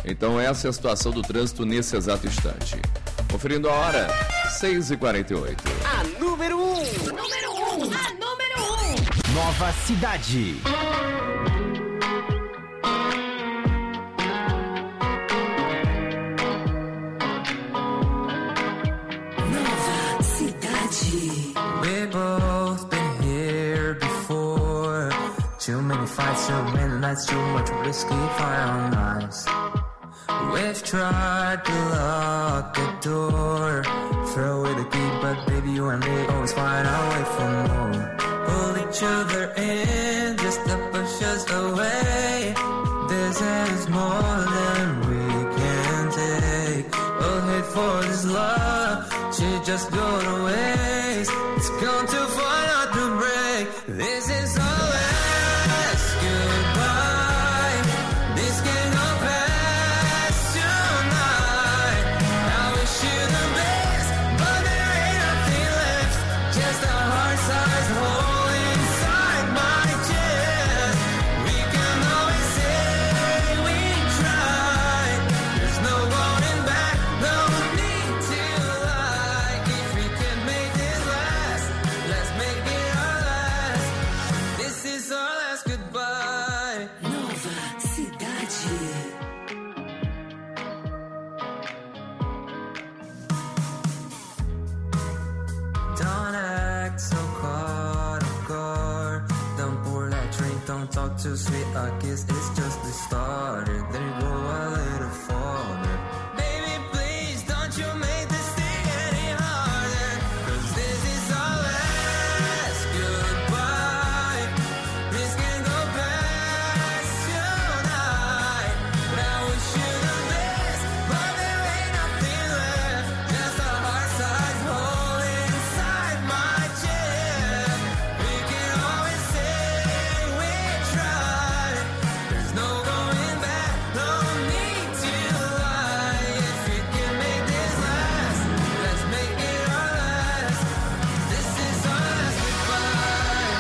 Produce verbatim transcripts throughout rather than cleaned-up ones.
Então essa é a situação do trânsito nesse exato instante. Conferindo a hora, seis e quarenta e oito. A número um. Número um. A número um. Nova Cidade. Nova Cidade. We both been here before. Too many fights, too many nights, too much whiskey, fire on ice. We've tried to lock the door, throw away the key, but baby you and me always find our way for more. Pull each other in just to push us away. This is more than we can take. We'll hate for this love, she just go to waste. It's gone too far not to break. This is our last goodbye. This can go past tonight. I wish you the best, but there ain't nothing left. Just a heart-sized hole inside my chest. We can always say we tried. There's no going back, no need to lie. If we can make this last, let's make it our last. This is our last goodbye. Nova Cidade. Don't act so caught off guard. Don't pour that drink, don't talk too sweet. A kiss is just the starter. Then you go a little farther. Baby, please don't you make this thing any harder. Cause this is our last goodbye. This can go past tonight. But I wish you the best, but there ain't nothing left. Just a heart-sized hole inside my chest. We can always say we tried. There's no going back, no need to lie. If we can make this last, let's make it our last. This is our last goodbye.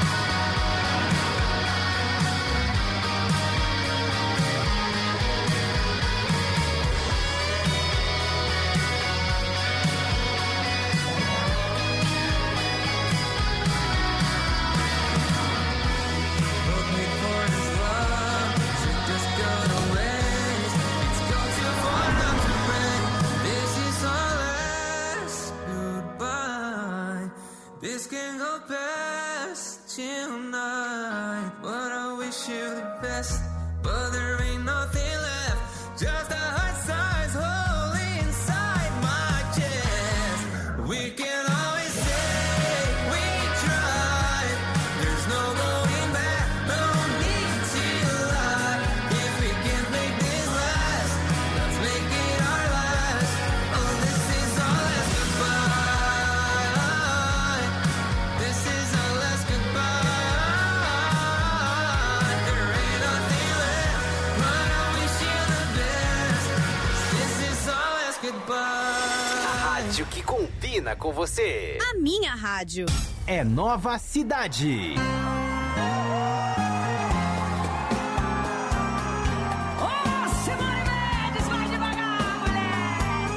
Both made for this love, should just go to waste. It's gone too far not to break. This is our last goodbye. This can go past tonight. But I wish you the best, but there ain't nothing left. Just a heart-sized hole inside my chest. We can always say we tried. There's no going back, no need to lie. If we can make this last, let's make it our last. Oh, this is our last goodbye. This is our last goodbye. There ain't nothing left, but I wish you the best. This is our last goodbye. A rádio que combina com você. A minha rádio. É Nova Cidade. Ô, Simone Mendes, vai devagar, mulher.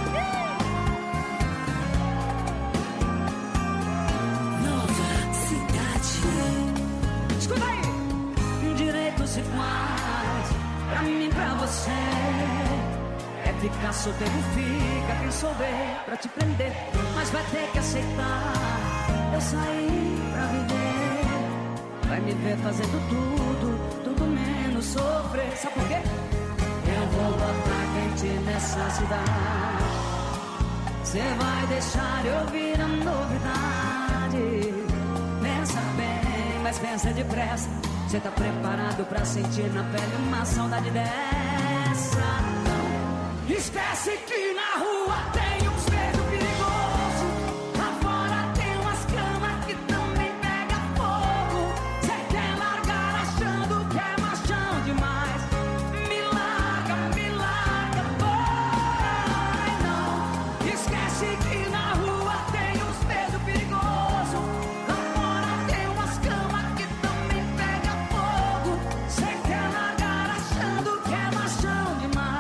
Nova Cidade. Escuta aí. Direitos iguais pra mim e pra você. É ficar solteiro, fica quem souber pra te prender. Mas vai ter que aceitar. Eu saí pra viver. Vai me ver fazendo tudo, tudo menos sofrer. Sabe por quê? Eu vou botar quente nessa cidade. Cê vai deixar eu ouvir a novidade. Pensa bem, mas pensa depressa. Cê tá preparado pra sentir na pele uma saudade dessa? Não. Esquece que na rua tem uns beijo perigoso. Lá fora tem umas camas que também pega fogo. Cê quer largar achando que é machão demais. Me larga, me larga, vai, não. Esquece que na rua tem uns beijo perigoso. Lá fora tem umas camas que também pega fogo. Cê quer largar achando que é machão demais.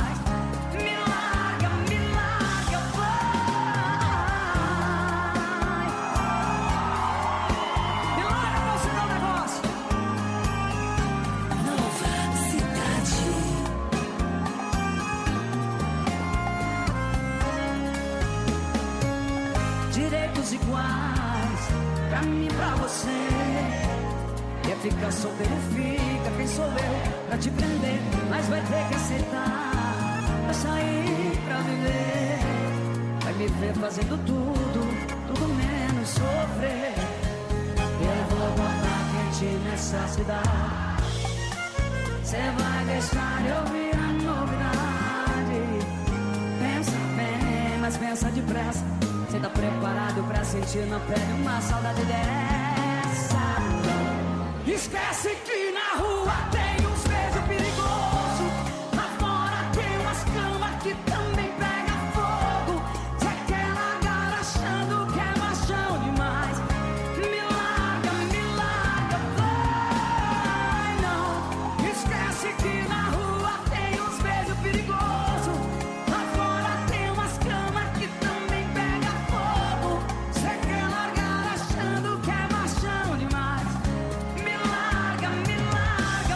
você. Quer ficar solteiro, fica. Quem sou eu pra te prender? Mas vai ter que aceitar. Vai sair pra viver. Vai me ver fazendo tudo, tudo menos sofrer. Eu vou botar quente nessa cidade. Cê vai deixar de ouvir a novidade. Pensa bem, mas pensa depressa. Cê tá preparado pra sentir na pele uma saudade dessa? Esquece que na rua tem uns beijos perigosos. Lá fora tem umas camas que também pega fogo. Cê quer largar achando que é machão demais. Me larga, me larga, vai não. Esquece que na rua tem uns beijos perigosos. Lá fora tem umas camas que também pega fogo. Cê quer largar achando que é machão demais. Me larga, me larga,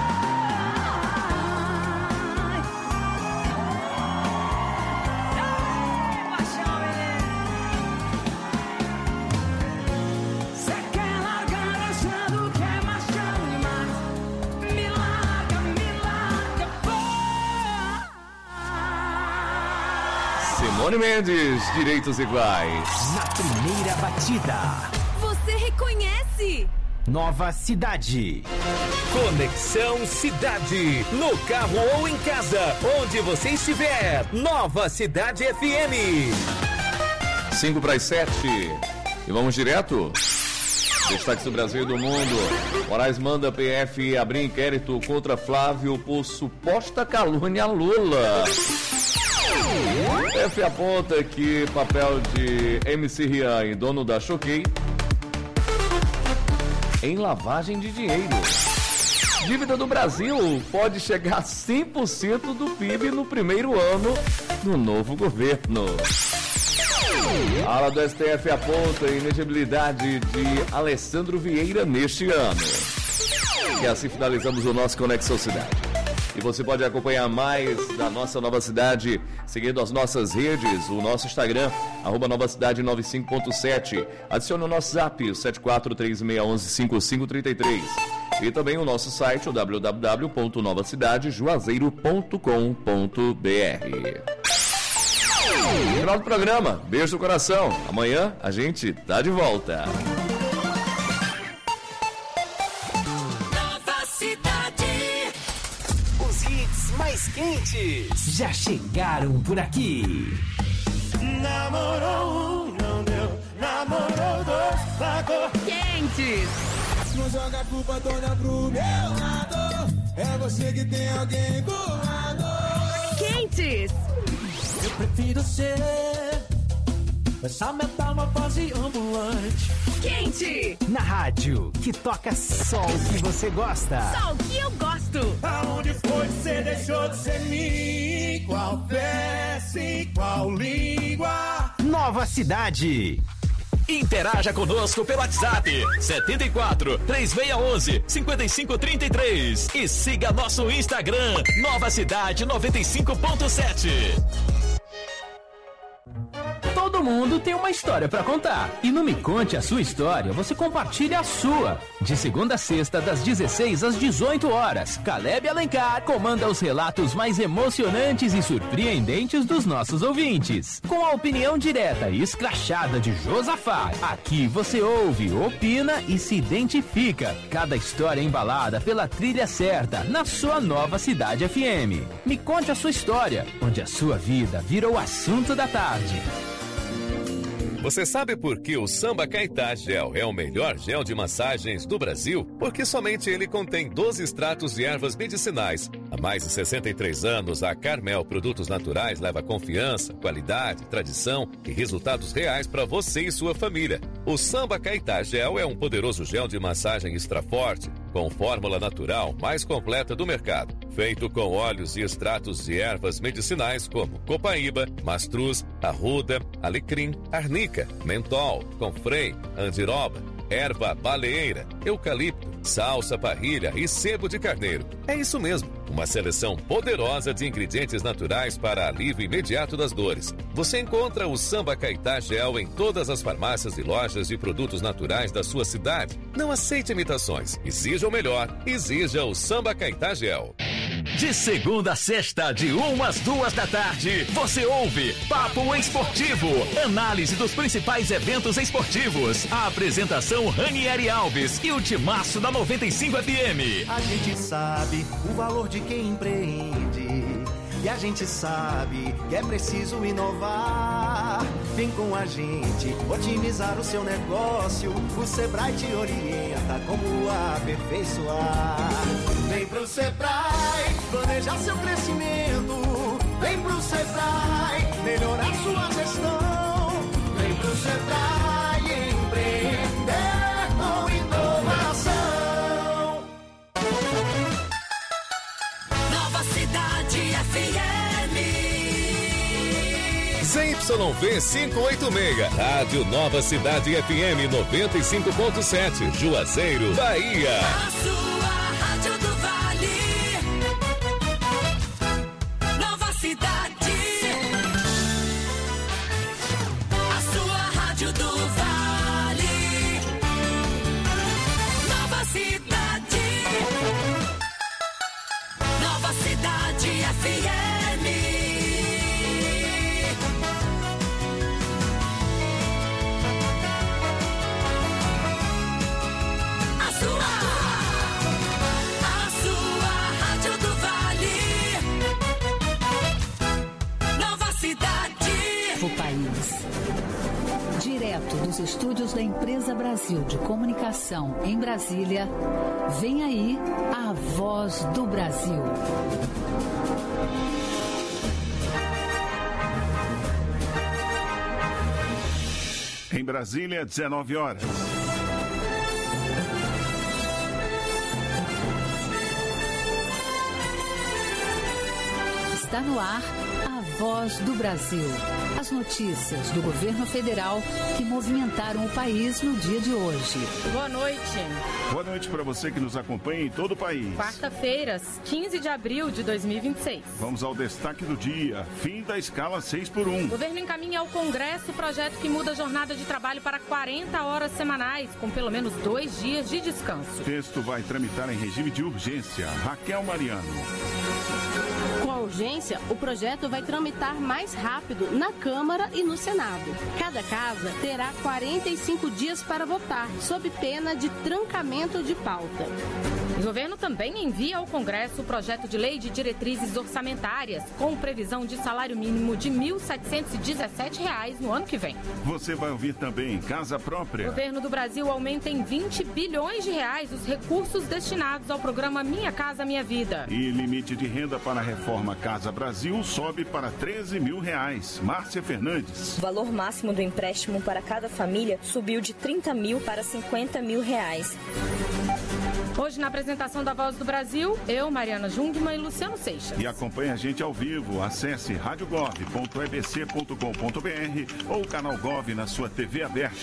vai. Ei, machão, menino. Cê quer largar achando que é machão demais. Me larga, me larga, vai. Simone Mendes, Direitos Iguais. Na primeira batida, Você reconhece? Nova Cidade. Conexão Cidade. No carro ou em casa, onde você estiver. Nova Cidade F M. cinco para as sete. E vamos direto. Destaques do Brasil e do mundo. Moraes manda P F abrir inquérito contra Flávio por suposta calúnia a Lula. P F aponta que papel de M C Rian e dono da Choquei em lavagem de dinheiro. Dívida do Brasil pode chegar a cem por cento do P I B no primeiro ano do novo governo. A ala do S T F aponta a inelegibilidade de Alessandro Vieira neste ano. E assim finalizamos o nosso Conexão Cidade. E você pode acompanhar mais da nossa Nova Cidade seguindo as nossas redes, o nosso Instagram, arroba Nova Cidade noventa e cinco ponto sete. Adicione o nosso zap, sete quatro três seis um um cinco cinco três três. E também o nosso site, o w w w ponto nova cidade juazeiro ponto com ponto b r. Final do programa, beijo no coração. Amanhã a gente tá de volta. Nova Cidade. Os hits mais quentes já chegaram por aqui. Namorou um, não deu. Namorou dois, largou. Quentes. Não joga a culpa toda pro meu lado. É você que tem alguém do lado. Quentes. Eu prefiro ser essa metamorfose ambulante. Quente. Na rádio, que toca só o que você gosta. Só o que eu gosto. Aonde foi que você deixou de ser mim? Qual peça e qual língua? Nova Cidade. Interaja conosco pelo WhatsApp setenta e quatro, três seis um um, cinco cinco três três e siga nosso Instagram Nova Cidade noventa e cinco ponto sete. Todo mundo tem uma história pra contar. E no Me Conte a Sua História, você compartilha a sua. De segunda a sexta, das dezesseis às dezoito horas, Caleb Alencar comanda os relatos mais emocionantes e surpreendentes dos nossos ouvintes. Com a opinião direta e escrachada de Josafá, aqui você ouve, opina e se identifica. Cada história embalada pela trilha certa, na sua Nova Cidade F M. Me Conte a Sua História, onde a sua vida vira o assunto da tarde. Você sabe por que o Samba Caetá Gel é o melhor gel de massagens do Brasil? Porque somente ele contém doze extratos de ervas medicinais. Há mais de sessenta e três anos, a Carmel Produtos Naturais leva confiança, qualidade, tradição e resultados reais para você e sua família. O Samba Caetá Gel é um poderoso gel de massagem extra forte, com fórmula natural mais completa do mercado. Feito com óleos e extratos de ervas medicinais como copaíba, mastruz, arruda, alecrim, arnica, mentol, confrei, andiroba, erva baleeira, eucalipto, salsa parrilha e sebo de carneiro. É isso mesmo. uma seleção poderosa de ingredientes naturais para alívio imediato das dores. Você encontra o Samba Caetá Gel em todas as farmácias e lojas de produtos naturais da sua cidade. Não aceite imitações. Exija o melhor. Exija o Samba Caetá Gel. De segunda a sexta, de uma às duas da tarde, você ouve Papo Esportivo. Análise dos principais eventos esportivos. A apresentação Ranieri Alves e o timaço da noventa e cinco F M. A gente sabe o valor de quem empreende. E a gente sabe que é preciso inovar. Vem com a gente otimizar o seu negócio. O Sebrae te orienta como aperfeiçoar. Vem pro Sebrae planejar seu crescimento. Vem pro Sebrae melhorar sua gestão. Vem pro Sebrae empreender com inovação. Nova Cidade F M. Z Y V quinhentos e oitenta e seis, Rádio Nova Cidade F M noventa e cinco ponto sete, Juazeiro, Bahia. A sua Rádio do Vale. Nova Cidade. A sua Rádio do Vale. Nova Cidade. Nova Cidade F M. Direto dos estúdios da Empresa Brasil de Comunicação em Brasília, vem aí a Voz do Brasil. Em Brasília, dezenove horas. Está no ar a Voz do Brasil. As notícias do governo federal que movimentaram o país no dia de hoje. Boa noite. Boa noite para você que nos acompanha em todo o país. Quarta-feira, quinze de abril de dois mil e vinte e seis. Vamos ao destaque do dia. Fim da escala seis por um. O governo encaminha ao Congresso o projeto que muda a jornada de trabalho para quarenta horas semanais, com pelo menos dois dias de descanso. O texto vai tramitar em regime de urgência. Raquel Mariano. Com a urgência, o projeto vai tramitar mais rápido na Câmara e no Senado. Cada casa terá quarenta e cinco dias para votar, sob pena de trancamento de pauta. O governo também envia ao Congresso o projeto de lei de diretrizes orçamentárias, com previsão de salário mínimo de mil setecentos e dezessete reais no ano que vem. Você vai ouvir também Casa Própria. O governo do Brasil aumenta em vinte bilhões de reais os recursos destinados ao programa Minha Casa Minha Vida. E limite de renda para a reforma Casa Brasil sobe para treze mil reais. Márcia Fernandes. O valor máximo do empréstimo para cada família subiu de trinta mil para cinquenta mil reais. Hoje, na apresentação da Voz do Brasil, eu, Mariana Jungmann e Luciano Seixas. E acompanhe a gente ao vivo. Acesse rádio gov ponto e b c ponto com ponto b r ou o canal Gov na sua T V aberta.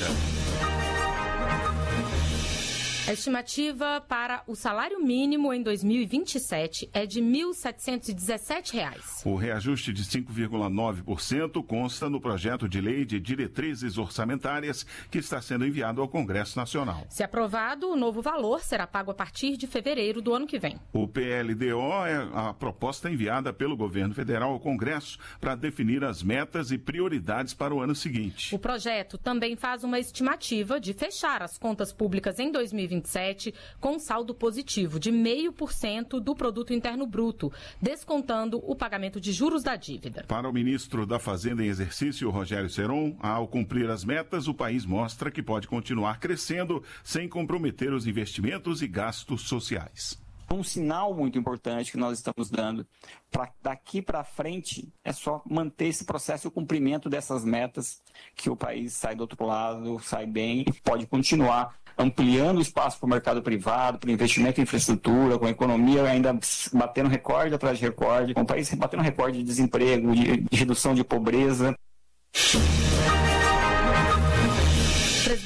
A estimativa para o salário mínimo em dois mil e vinte e sete é de mil setecentos e dezessete reais. O reajuste de cinco vírgula nove por cento consta no projeto de lei de diretrizes orçamentárias que está sendo enviado ao Congresso Nacional. Se aprovado, o novo valor será pago a partir de fevereiro do ano que vem. O P L D O é a proposta enviada pelo governo federal ao Congresso para definir as metas e prioridades para o ano seguinte. O projeto também faz uma estimativa de fechar as contas públicas em dois mil e vinte e sete com saldo positivo de zero vírgula cinco por cento do produto interno bruto, descontando o pagamento de juros da dívida. Para o ministro da Fazenda em exercício, Rogério Seron, ao cumprir as metas, o país mostra que pode continuar crescendo sem comprometer os investimentos e gastos sociais. Um sinal muito importante que nós estamos dando para daqui para frente é só manter esse processo e o cumprimento dessas metas, que o país sai do outro lado, sai bem e pode continuar ampliando o espaço para o mercado privado, para o investimento em infraestrutura, com a economia ainda batendo recorde atrás de recorde, com o país batendo recorde de desemprego, de, de redução de pobreza. O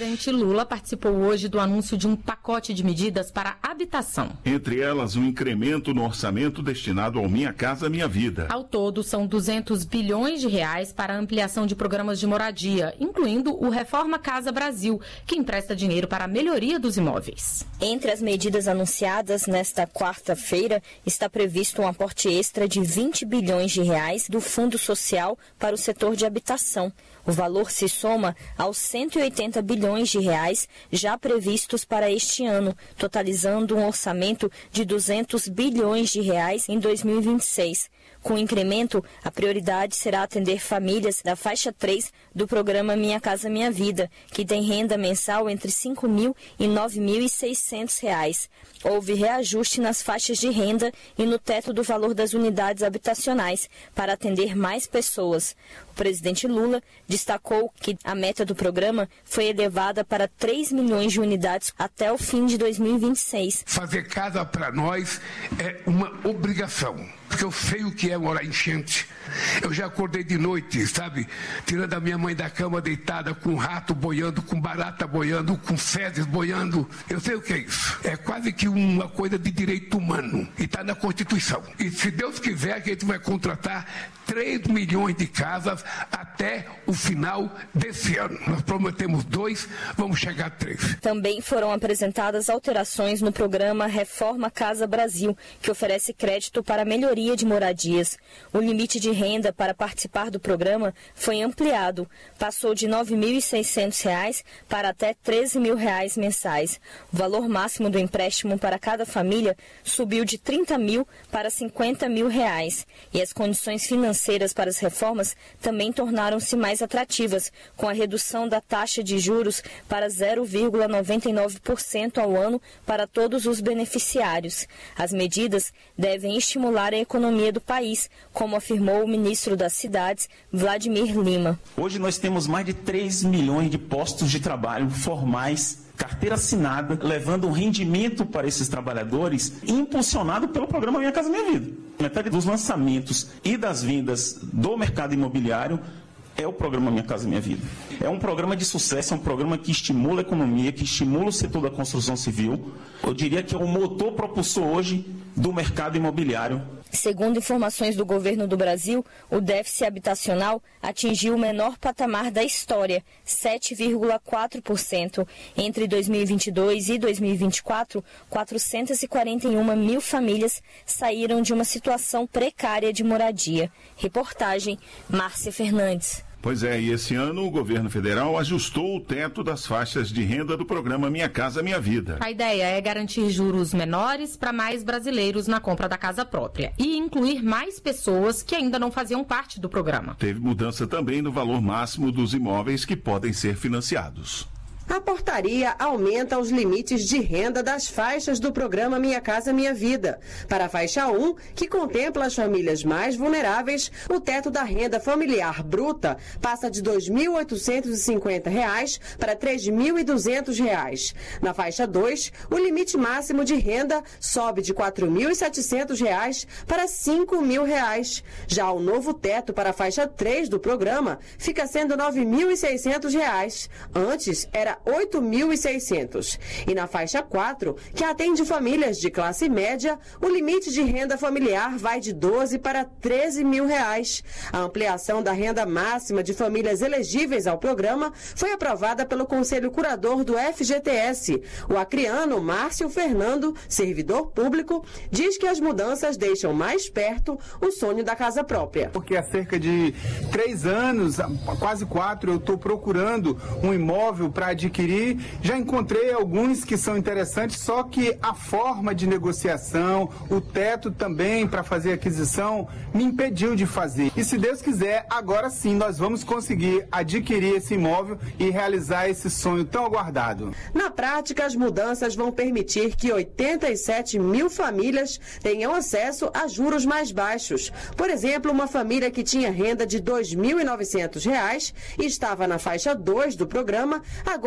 presidente Lula participou hoje do anúncio de um pacote de medidas para habitação. Entre elas, um incremento no orçamento destinado ao Minha Casa Minha Vida. Ao todo, são duzentos bilhões de reais para a ampliação de programas de moradia, incluindo o Reforma Casa Brasil, que empresta dinheiro para a melhoria dos imóveis. Entre as medidas anunciadas nesta quarta-feira, está previsto um aporte extra de vinte bilhões de reais do Fundo Social para o setor de habitação. O valor se soma aos cento e oitenta bilhões de reais já previstos para este ano, totalizando um orçamento de duzentos bilhões de reais em dois mil e vinte e seis. Com o incremento, a prioridade será atender famílias da faixa três do programa Minha Casa Minha Vida, que tem renda mensal entre cinco mil e nove mil e seiscentos reais. Houve reajuste nas faixas de renda e no teto do valor das unidades habitacionais para atender mais pessoas. O presidente Lula destacou que a meta do programa foi elevada para três milhões de unidades até o fim de dois mil e vinte e seis. Fazer casa para nós é uma obrigação, porque eu sei o que é morar em enchente. Eu já acordei de noite, sabe, tirando a minha mãe da cama deitada com rato boiando, com barata boiando, com fezes boiando. Eu sei o que é isso. É quase que uma coisa de direito humano e está na Constituição. E se Deus quiser, a gente vai contratar três milhões de casas até o final desse ano. Nós prometemos dois, vamos chegar a três. Também foram apresentadas alterações no programa Reforma Casa Brasil, que oferece crédito para melhoria de moradias. O limite de renda para participar do programa foi ampliado. Passou de nove mil e seiscentos reais para até treze mil reais mensais. O valor máximo do empréstimo para cada família subiu de trinta mil para cinquenta mil reais. E as condições financeiras para as reformas também tornaram-se mais atrativas, com a redução da taxa de juros para zero vírgula noventa e nove por cento ao ano para todos os beneficiários. As medidas devem estimular a economia do país, como afirmou o ministro das Cidades, Vladimir Lima. Hoje nós temos mais de três milhões de postos de trabalho formais, carteira assinada, levando um rendimento para esses trabalhadores, impulsionado pelo programa Minha Casa Minha Vida. Metade dos lançamentos e das vendas do mercado imobiliário é o programa Minha Casa Minha Vida. É um programa de sucesso, é um programa que estimula a economia, que estimula o setor da construção civil. Eu diria que é o motor propulsor hoje do mercado imobiliário. Segundo informações do governo do Brasil, o déficit habitacional atingiu o menor patamar da história, sete vírgula quatro por cento. Entre dois mil e vinte e dois e dois mil e vinte e quatro, quatrocentas e quarenta e uma mil famílias saíram de uma situação precária de moradia. Reportagem, Márcia Fernandes. Pois é, e esse ano o governo federal ajustou o teto das faixas de renda do programa Minha Casa Minha Vida. A ideia é garantir juros menores para mais brasileiros na compra da casa própria e incluir mais pessoas que ainda não faziam parte do programa. Teve mudança também no valor máximo dos imóveis que podem ser financiados. A portaria aumenta os limites de renda das faixas do programa Minha Casa Minha Vida. Para a faixa um, que contempla as famílias mais vulneráveis, o teto da renda familiar bruta passa de dois mil oitocentos e cinquenta reais para três mil e duzentos reais. Na faixa dois, o limite máximo de renda sobe de quatro mil e setecentos reais para cinco mil reais. Já o novo teto para a faixa três do programa fica sendo nove mil e seiscentos reais. Antes era oito mil e seiscentos. E na faixa quatro, que atende famílias de classe média, o limite de renda familiar vai de doze para treze mil reais. A ampliação da renda máxima de famílias elegíveis ao programa foi aprovada pelo Conselho Curador do F G T S. O acreano Márcio Fernando, servidor público, diz que as mudanças deixam mais perto o sonho da casa própria. Porque há cerca de três anos, quase quatro, eu estou procurando um imóvel para adquirir. Já encontrei alguns que são interessantes, só que a forma de negociação, o teto também para fazer aquisição, me impediu de fazer. E se Deus quiser, agora sim nós vamos conseguir adquirir esse imóvel e realizar esse sonho tão aguardado. Na prática, as mudanças vão permitir que oitenta e sete mil famílias tenham acesso a juros mais baixos. Por exemplo, uma família que tinha renda de dois mil e novecentos reais e estava na faixa dois do programa, agora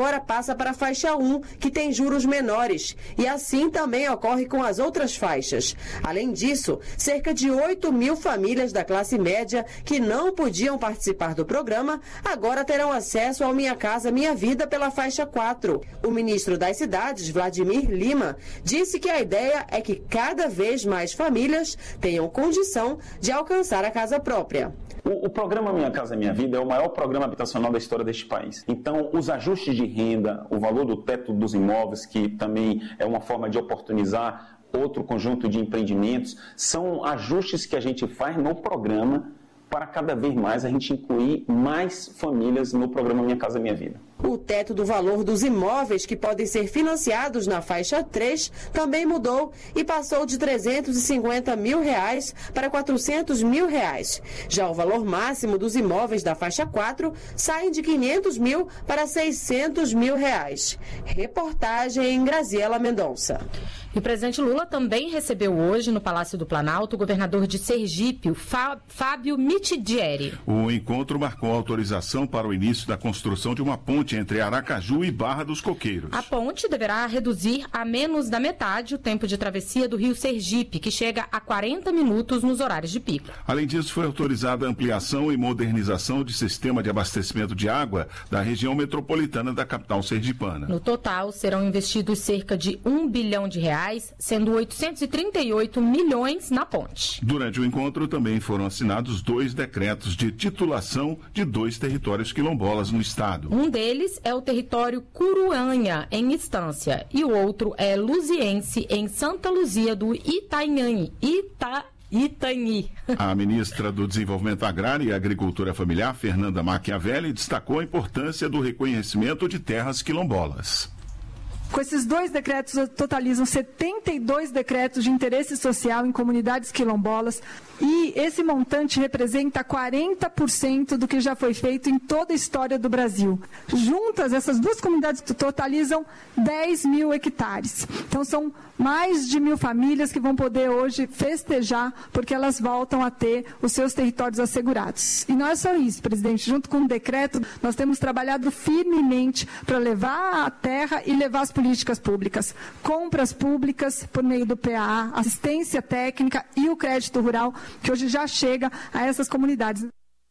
agora passa para a faixa um, que tem juros menores. E assim também ocorre com as outras faixas. Além disso, cerca de oito mil famílias da classe média que não podiam participar do programa, agora terão acesso ao Minha Casa Minha Vida pela faixa quatro. O ministro das Cidades, Vladimir Lima, disse que a ideia é que cada vez mais famílias tenham condição de alcançar a casa própria. O, o programa Minha Casa Minha Vida é o maior programa habitacional da história deste país. Então, os ajustes de renda, o valor do teto dos imóveis, que também é uma forma de oportunizar outro conjunto de empreendimentos, são ajustes que a gente faz no programa para cada vez mais a gente incluir mais famílias no programa Minha Casa Minha Vida. O teto do valor dos imóveis que podem ser financiados na faixa três também mudou e passou de trezentos e cinquenta mil reais para quatrocentos mil reais. Já o valor máximo dos imóveis da faixa quatro sai de quinhentos mil para seiscentos mil reais. Reportagem em Graziela Mendonça. E o presidente Lula também recebeu hoje no Palácio do Planalto o governador de Sergipe, o Fábio Mitidieri. O encontro marcou a autorização para o início da construção de uma ponte entre Aracaju e Barra dos Coqueiros. A ponte deverá reduzir a menos da metade o tempo de travessia do rio Sergipe, que chega a quarenta minutos nos horários de pico. Além disso, foi autorizada a ampliação e modernização de sistema de abastecimento de água da região metropolitana da capital sergipana. No total, serão investidos cerca de um bilhão de reais, sendo oitocentos e trinta e oito milhões na ponte. Durante o encontro, também foram assinados dois decretos de titulação de dois territórios quilombolas no estado. Um deles é o território Curuanha, em Estância, e o outro é Luziense, em Santa Luzia do Itanhaém. Ita... Itanhi. A ministra do Desenvolvimento Agrário e Agricultura Familiar, Fernanda Machiavelli, destacou a importância do reconhecimento de terras quilombolas. Com esses dois decretos, totalizam setenta e dois decretos de interesse social em comunidades quilombolas e esse montante representa quarenta por cento do que já foi feito em toda a história do Brasil. Juntas, essas duas comunidades totalizam dez mil hectares. Então, são mais de mil famílias que vão poder hoje festejar porque elas voltam a ter os seus territórios assegurados. E não é só isso, presidente. Junto com o decreto, nós temos trabalhado firmemente para levar a terra e levar as políticas públicas, compras públicas por meio do P A A, assistência técnica e o crédito rural, que hoje já chega a essas comunidades.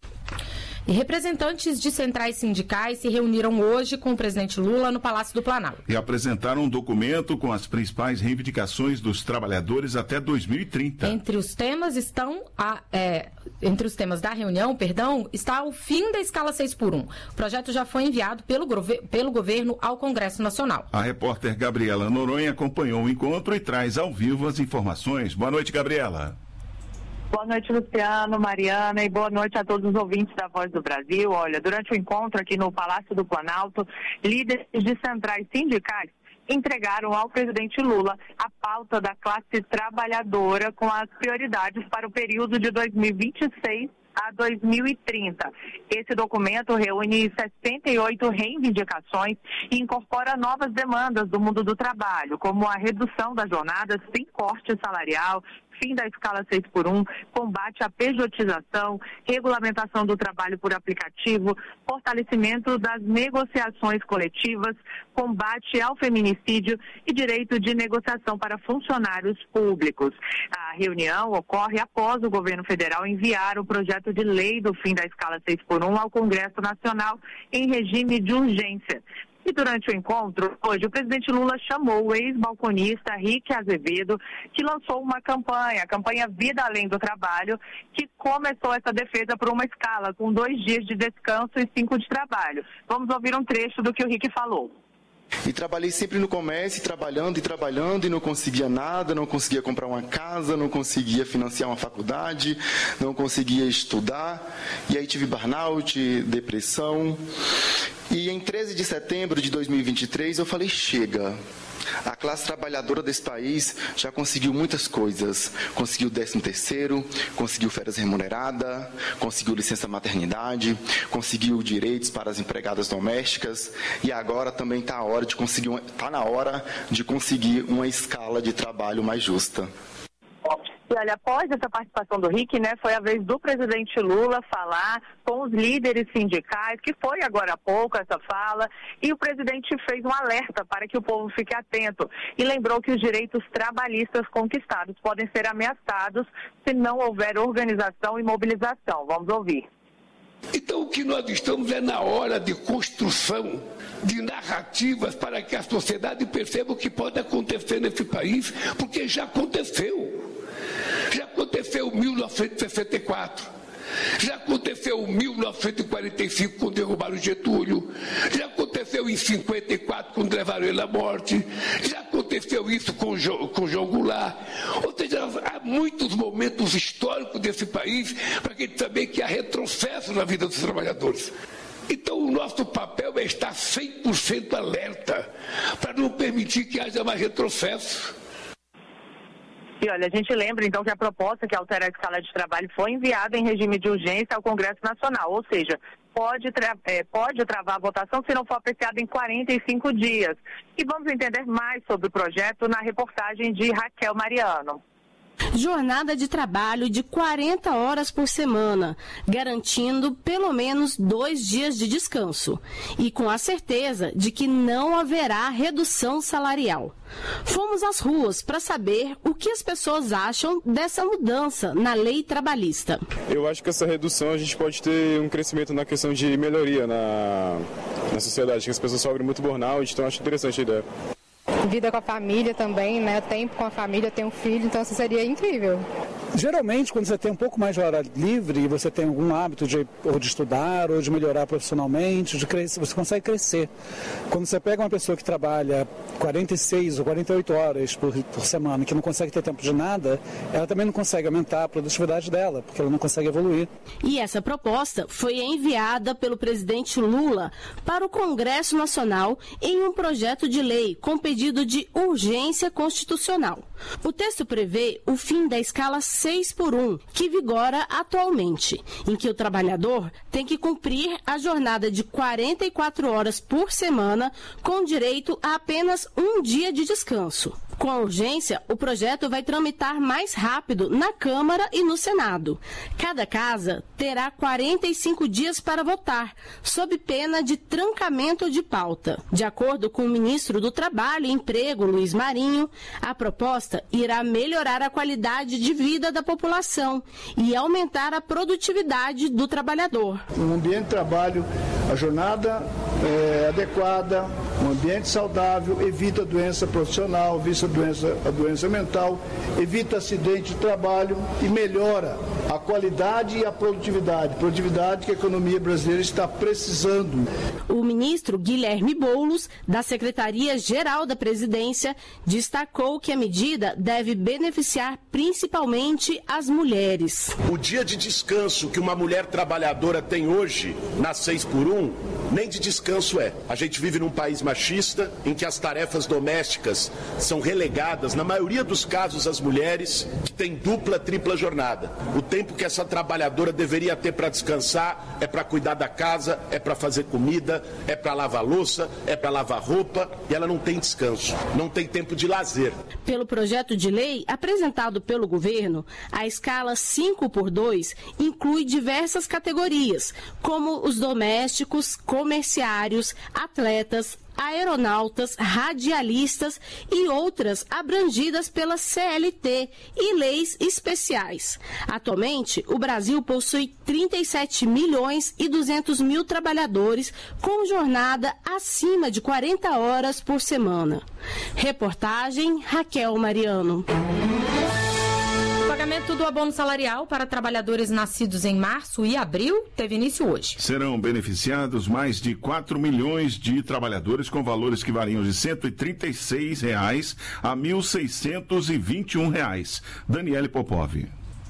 E representantes de centrais sindicais se reuniram hoje com o presidente Lula no Palácio do Planalto. E apresentaram um documento com as principais reivindicações dos trabalhadores até dois mil e trinta. Entre os temas estão a, é, entre os temas da reunião, perdão, está o fim da escala seis por um. O projeto já foi enviado pelo, pelo governo ao Congresso Nacional. A repórter Gabriela Noronha acompanhou o encontro e traz ao vivo as informações. Boa noite, Gabriela. Boa noite, Luciano, Mariana, e boa noite a todos os ouvintes da Voz do Brasil. Olha, durante o encontro aqui no Palácio do Planalto, líderes de centrais sindicais entregaram ao presidente Lula a pauta da classe trabalhadora com as prioridades para o período de dois mil e vinte e seis a dois mil e trinta. Esse documento reúne sessenta e oito reivindicações e incorpora novas demandas do mundo do trabalho, como a redução das jornadas sem corte salarial, fim da escala seis por um, combate à pejotização, regulamentação do trabalho por aplicativo, fortalecimento das negociações coletivas, combate ao feminicídio e direito de negociação para funcionários públicos. A reunião ocorre após o governo federal enviar o projeto de lei do fim da escala seis por um ao Congresso Nacional em regime de urgência. E durante o encontro, hoje, o presidente Lula chamou o ex-balconista Rick Azevedo, que lançou uma campanha, a campanha Vida Além do Trabalho, que começou essa defesa por uma escala, com dois dias de descanso e cinco de trabalho. Vamos ouvir um trecho do que o Rick falou. E trabalhei sempre no comércio, trabalhando e trabalhando, e não conseguia nada, não conseguia comprar uma casa, não conseguia financiar uma faculdade, não conseguia estudar. E aí tive burnout, depressão. E em treze de setembro de dois mil e vinte e três eu falei, chega. A classe trabalhadora desse país já conseguiu muitas coisas. Conseguiu décimo terceiro, conseguiu férias remuneradas, conseguiu licença maternidade, conseguiu direitos para as empregadas domésticas e agora também está a hora de conseguir, uma, tá na hora de conseguir uma escala de trabalho mais justa. E olha, após essa participação do Rick, né, foi a vez do presidente Lula falar com os líderes sindicais, que foi agora há pouco essa fala, e o presidente fez um alerta para que o povo fique atento e lembrou que os direitos trabalhistas conquistados podem ser ameaçados se não houver organização e mobilização. Vamos ouvir. Então, o que nós estamos é na hora de construção de narrativas para que a sociedade perceba o que pode acontecer nesse país, porque já aconteceu. Já aconteceu em mil novecentos e sessenta e quatro, já aconteceu em mil novecentos e quarenta e cinco, quando derrubaram Getúlio, já aconteceu em cinquenta e quatro, quando levaram ele à morte, já aconteceu isso com, jo, com João Goulart. Ou seja, há muitos momentos históricos desse país para a gente saber que há retrocesso na vida dos trabalhadores. Então, o nosso papel é estar cem por cento alerta para não permitir que haja mais retrocesso. E olha, a gente lembra então que a proposta que altera a escala de trabalho foi enviada em regime de urgência ao Congresso Nacional, ou seja, pode, tra é, pode travar a votação se não for apreciada em quarenta e cinco dias. E vamos entender mais sobre o projeto na reportagem de Raquel Mariano. Jornada de trabalho de quarenta horas por semana, garantindo pelo menos dois dias de descanso e com a certeza de que não haverá redução salarial. Fomos às ruas para saber o que as pessoas acham dessa mudança na lei trabalhista. Eu acho que essa redução a gente pode ter um crescimento na questão de melhoria na, na sociedade, que as pessoas sofrem muito burnout, então acho interessante a ideia. Vida com a família também, né? Tempo com a família, ter um filho, então isso seria incrível. Geralmente, quando você tem um pouco mais de hora livre e você tem algum hábito de, ou de estudar, ou de melhorar profissionalmente, de crescer, você consegue crescer. Quando você pega uma pessoa que trabalha quarenta e seis ou quarenta e oito horas por, por semana, que não consegue ter tempo de nada, ela também não consegue aumentar a produtividade dela, porque ela não consegue evoluir. E essa proposta foi enviada pelo presidente Lula para o Congresso Nacional em um projeto de lei com pedido de urgência constitucional. O texto prevê o fim da escala seis por um, que vigora atualmente, em que o trabalhador tem que cumprir a jornada de quarenta e quatro horas por semana, com direito a apenas um dia de descanso. Com a urgência, o projeto vai tramitar mais rápido na Câmara e no Senado. Cada casa terá quarenta e cinco dias para votar, sob pena de trancamento de pauta. De acordo com o ministro do Trabalho e Emprego, Luiz Marinho, a proposta irá melhorar a qualidade de vida da população e aumentar a produtividade do trabalhador. Um ambiente de trabalho, a jornada é adequada, um ambiente saudável, evita a doença profissional, evita a doença, a doença mental, evita acidente de trabalho e melhora a qualidade e a produtividade. Produtividade que a economia brasileira está precisando. O ministro Guilherme Boulos, da Secretaria-Geral da Presidência, destacou que a medida deve beneficiar principalmente as mulheres. O dia de descanso que uma mulher trabalhadora tem hoje, na seis por um, nem de descanso é. A gente vive num país machista, em que as tarefas domésticas são relegadas, na maioria dos casos, às mulheres, que têm dupla, tripla jornada. O tempo que essa trabalhadora deveria ter para descansar é para cuidar da casa, é para fazer comida, é para lavar louça, é para lavar roupa, e ela não tem descanso, não tem tempo de lazer. Pelo projeto de lei apresentado pelo governo, a escala cinco por dois inclui diversas categorias, como os domésticos, comerciários, atletas, aeronautas, radialistas e outras abrangidas pela C L T e leis especiais. Atualmente, o Brasil possui trinta e sete milhões e duzentos mil trabalhadores com jornada acima de quarenta horas por semana. Reportagem Raquel Mariano. O pagamento do abono salarial para trabalhadores nascidos em março e abril teve início hoje. Serão beneficiados mais de quatro milhões de trabalhadores com valores que variam de cento e trinta e seis reais a mil seiscentos e vinte e um reais. Daniele Popov.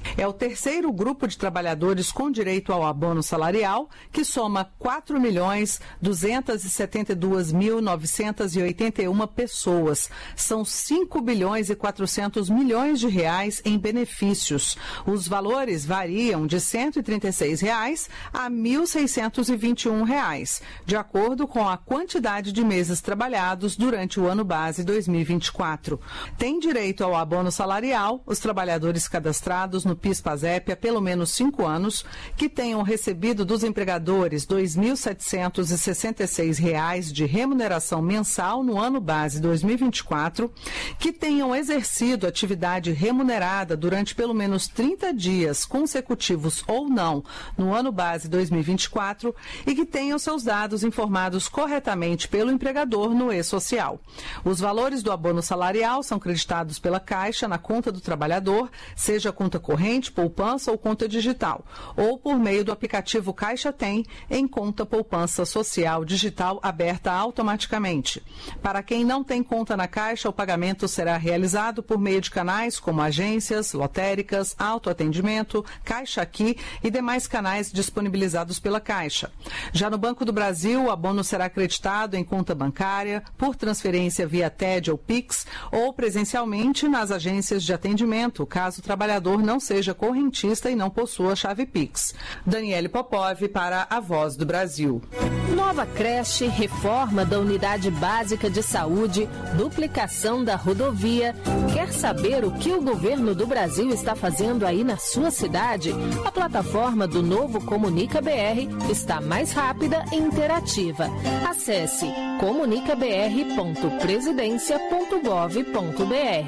É o terceiro grupo de trabalhadores com direito ao abono salarial, que soma quatro milhões duzentos e setenta e dois mil novecentos e oitenta e uma pessoas. São cinco bilhões e quatrocentos milhões de reais em benefícios. Os valores variam de cento e trinta e seis reais a mil seiscentos e vinte e um reais, de acordo com a quantidade de meses trabalhados durante o ano base dois mil e vinte e quatro. Tem direito ao abono salarial os trabalhadores cadastrados no PIS/PASEP há pelo menos cinco anos, que tenham recebido dos empregadores dois mil setecentos e sessenta e seis reais de remuneração mensal no ano base dois mil e vinte e quatro, que tenham exercido atividade remunerada durante pelo menos trinta dias consecutivos ou não no ano base dois mil e vinte e quatro e que tenham seus dados informados corretamente pelo empregador no e-social. Os valores do abono salarial são creditados pela Caixa na conta do trabalhador, seja conta corrente, poupança ou conta digital, ou por meio do aplicativo Caixa Tem, em conta poupança social digital aberta automaticamente. Para quem não tem conta na Caixa, o pagamento será realizado por meio de canais como agências, lotéricas, autoatendimento, Caixa Aqui e demais canais disponibilizados pela Caixa. Já no Banco do Brasil, o abono será acreditado em conta bancária, por transferência via T E D ou Pix, ou presencialmente nas agências de atendimento, caso o trabalhador não seja correntista e não possua chave Pix. Daniele Popov para a Voz do Brasil. Nova creche, reforma da unidade básica de saúde, duplicação da rodovia. Quer saber o que o governo do Brasil está fazendo aí na sua cidade? A plataforma do novo Comunica B R está mais rápida e interativa. Acesse comunica b r ponto presidencia ponto gov ponto b r.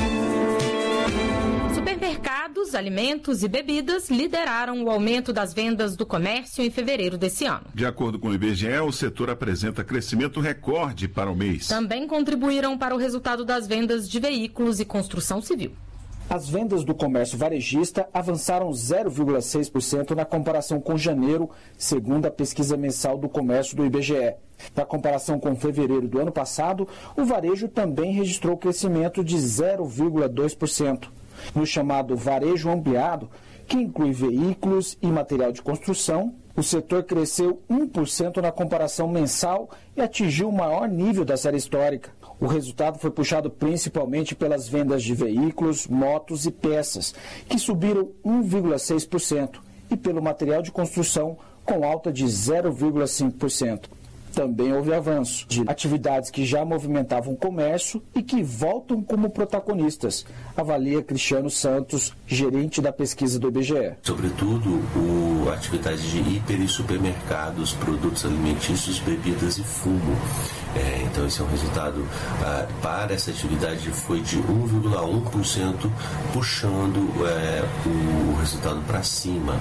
Supermercados, alimentos e bebidas lideraram o aumento das vendas do comércio em fevereiro desse ano. De acordo com o I B G E, o setor apresenta crescimento recorde para o mês. Também contribuíram para o resultado das vendas de veículos e construção civil. As vendas do comércio varejista avançaram zero vírgula seis por cento na comparação com janeiro, segundo a pesquisa mensal do comércio do I B G E. Na comparação com fevereiro do ano passado, o varejo também registrou crescimento de zero vírgula dois por cento. No chamado varejo ampliado, que inclui veículos e material de construção, o setor cresceu um por cento na comparação mensal e atingiu o maior nível da série histórica. O resultado foi puxado principalmente pelas vendas de veículos, motos e peças, que subiram um vírgula seis por cento, e pelo material de construção, com alta de zero vírgula cinco por cento. Também houve avanço de atividades que já movimentavam o comércio e que voltam como protagonistas, avalia Cristiano Santos, gerente da pesquisa do I B G E. Sobretudo, o, atividades de hiper e supermercados, produtos alimentícios, bebidas e fumo. É, então, esse é um resultado, ah, para essa atividade foi de um vírgula um por cento, puxando é, o, o resultado para cima.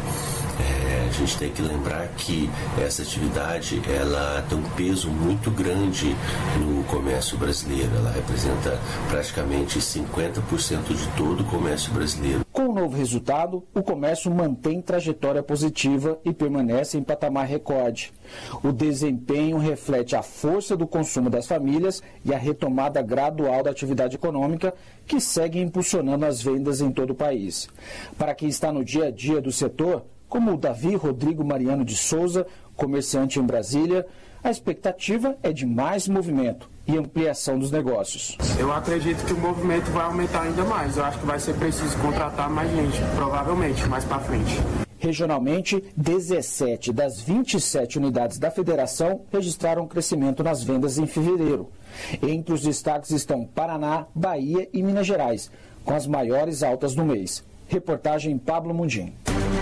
É, a gente tem que lembrar que essa atividade ela tem um peso muito grande no comércio brasileiro. Ela representa praticamente cinquenta por cento de todo o comércio brasileiro. Com o novo resultado, o comércio mantém trajetória positiva e permanece em patamar recorde. O desempenho reflete a força do consumo das famílias e a retomada gradual da atividade econômica, que segue impulsionando as vendas em todo o país. Para quem está no dia a dia do setor, como o Davi Rodrigo Mariano de Souza, comerciante em Brasília, a expectativa é de mais movimento e ampliação dos negócios. Eu acredito que o movimento vai aumentar ainda mais. Eu acho que vai ser preciso contratar mais gente, provavelmente, mais para frente. Regionalmente, dezessete das vinte e sete unidades da federação registraram crescimento nas vendas em fevereiro. Entre os destaques estão Paraná, Bahia e Minas Gerais, com as maiores altas do mês. Reportagem Pablo Mundim.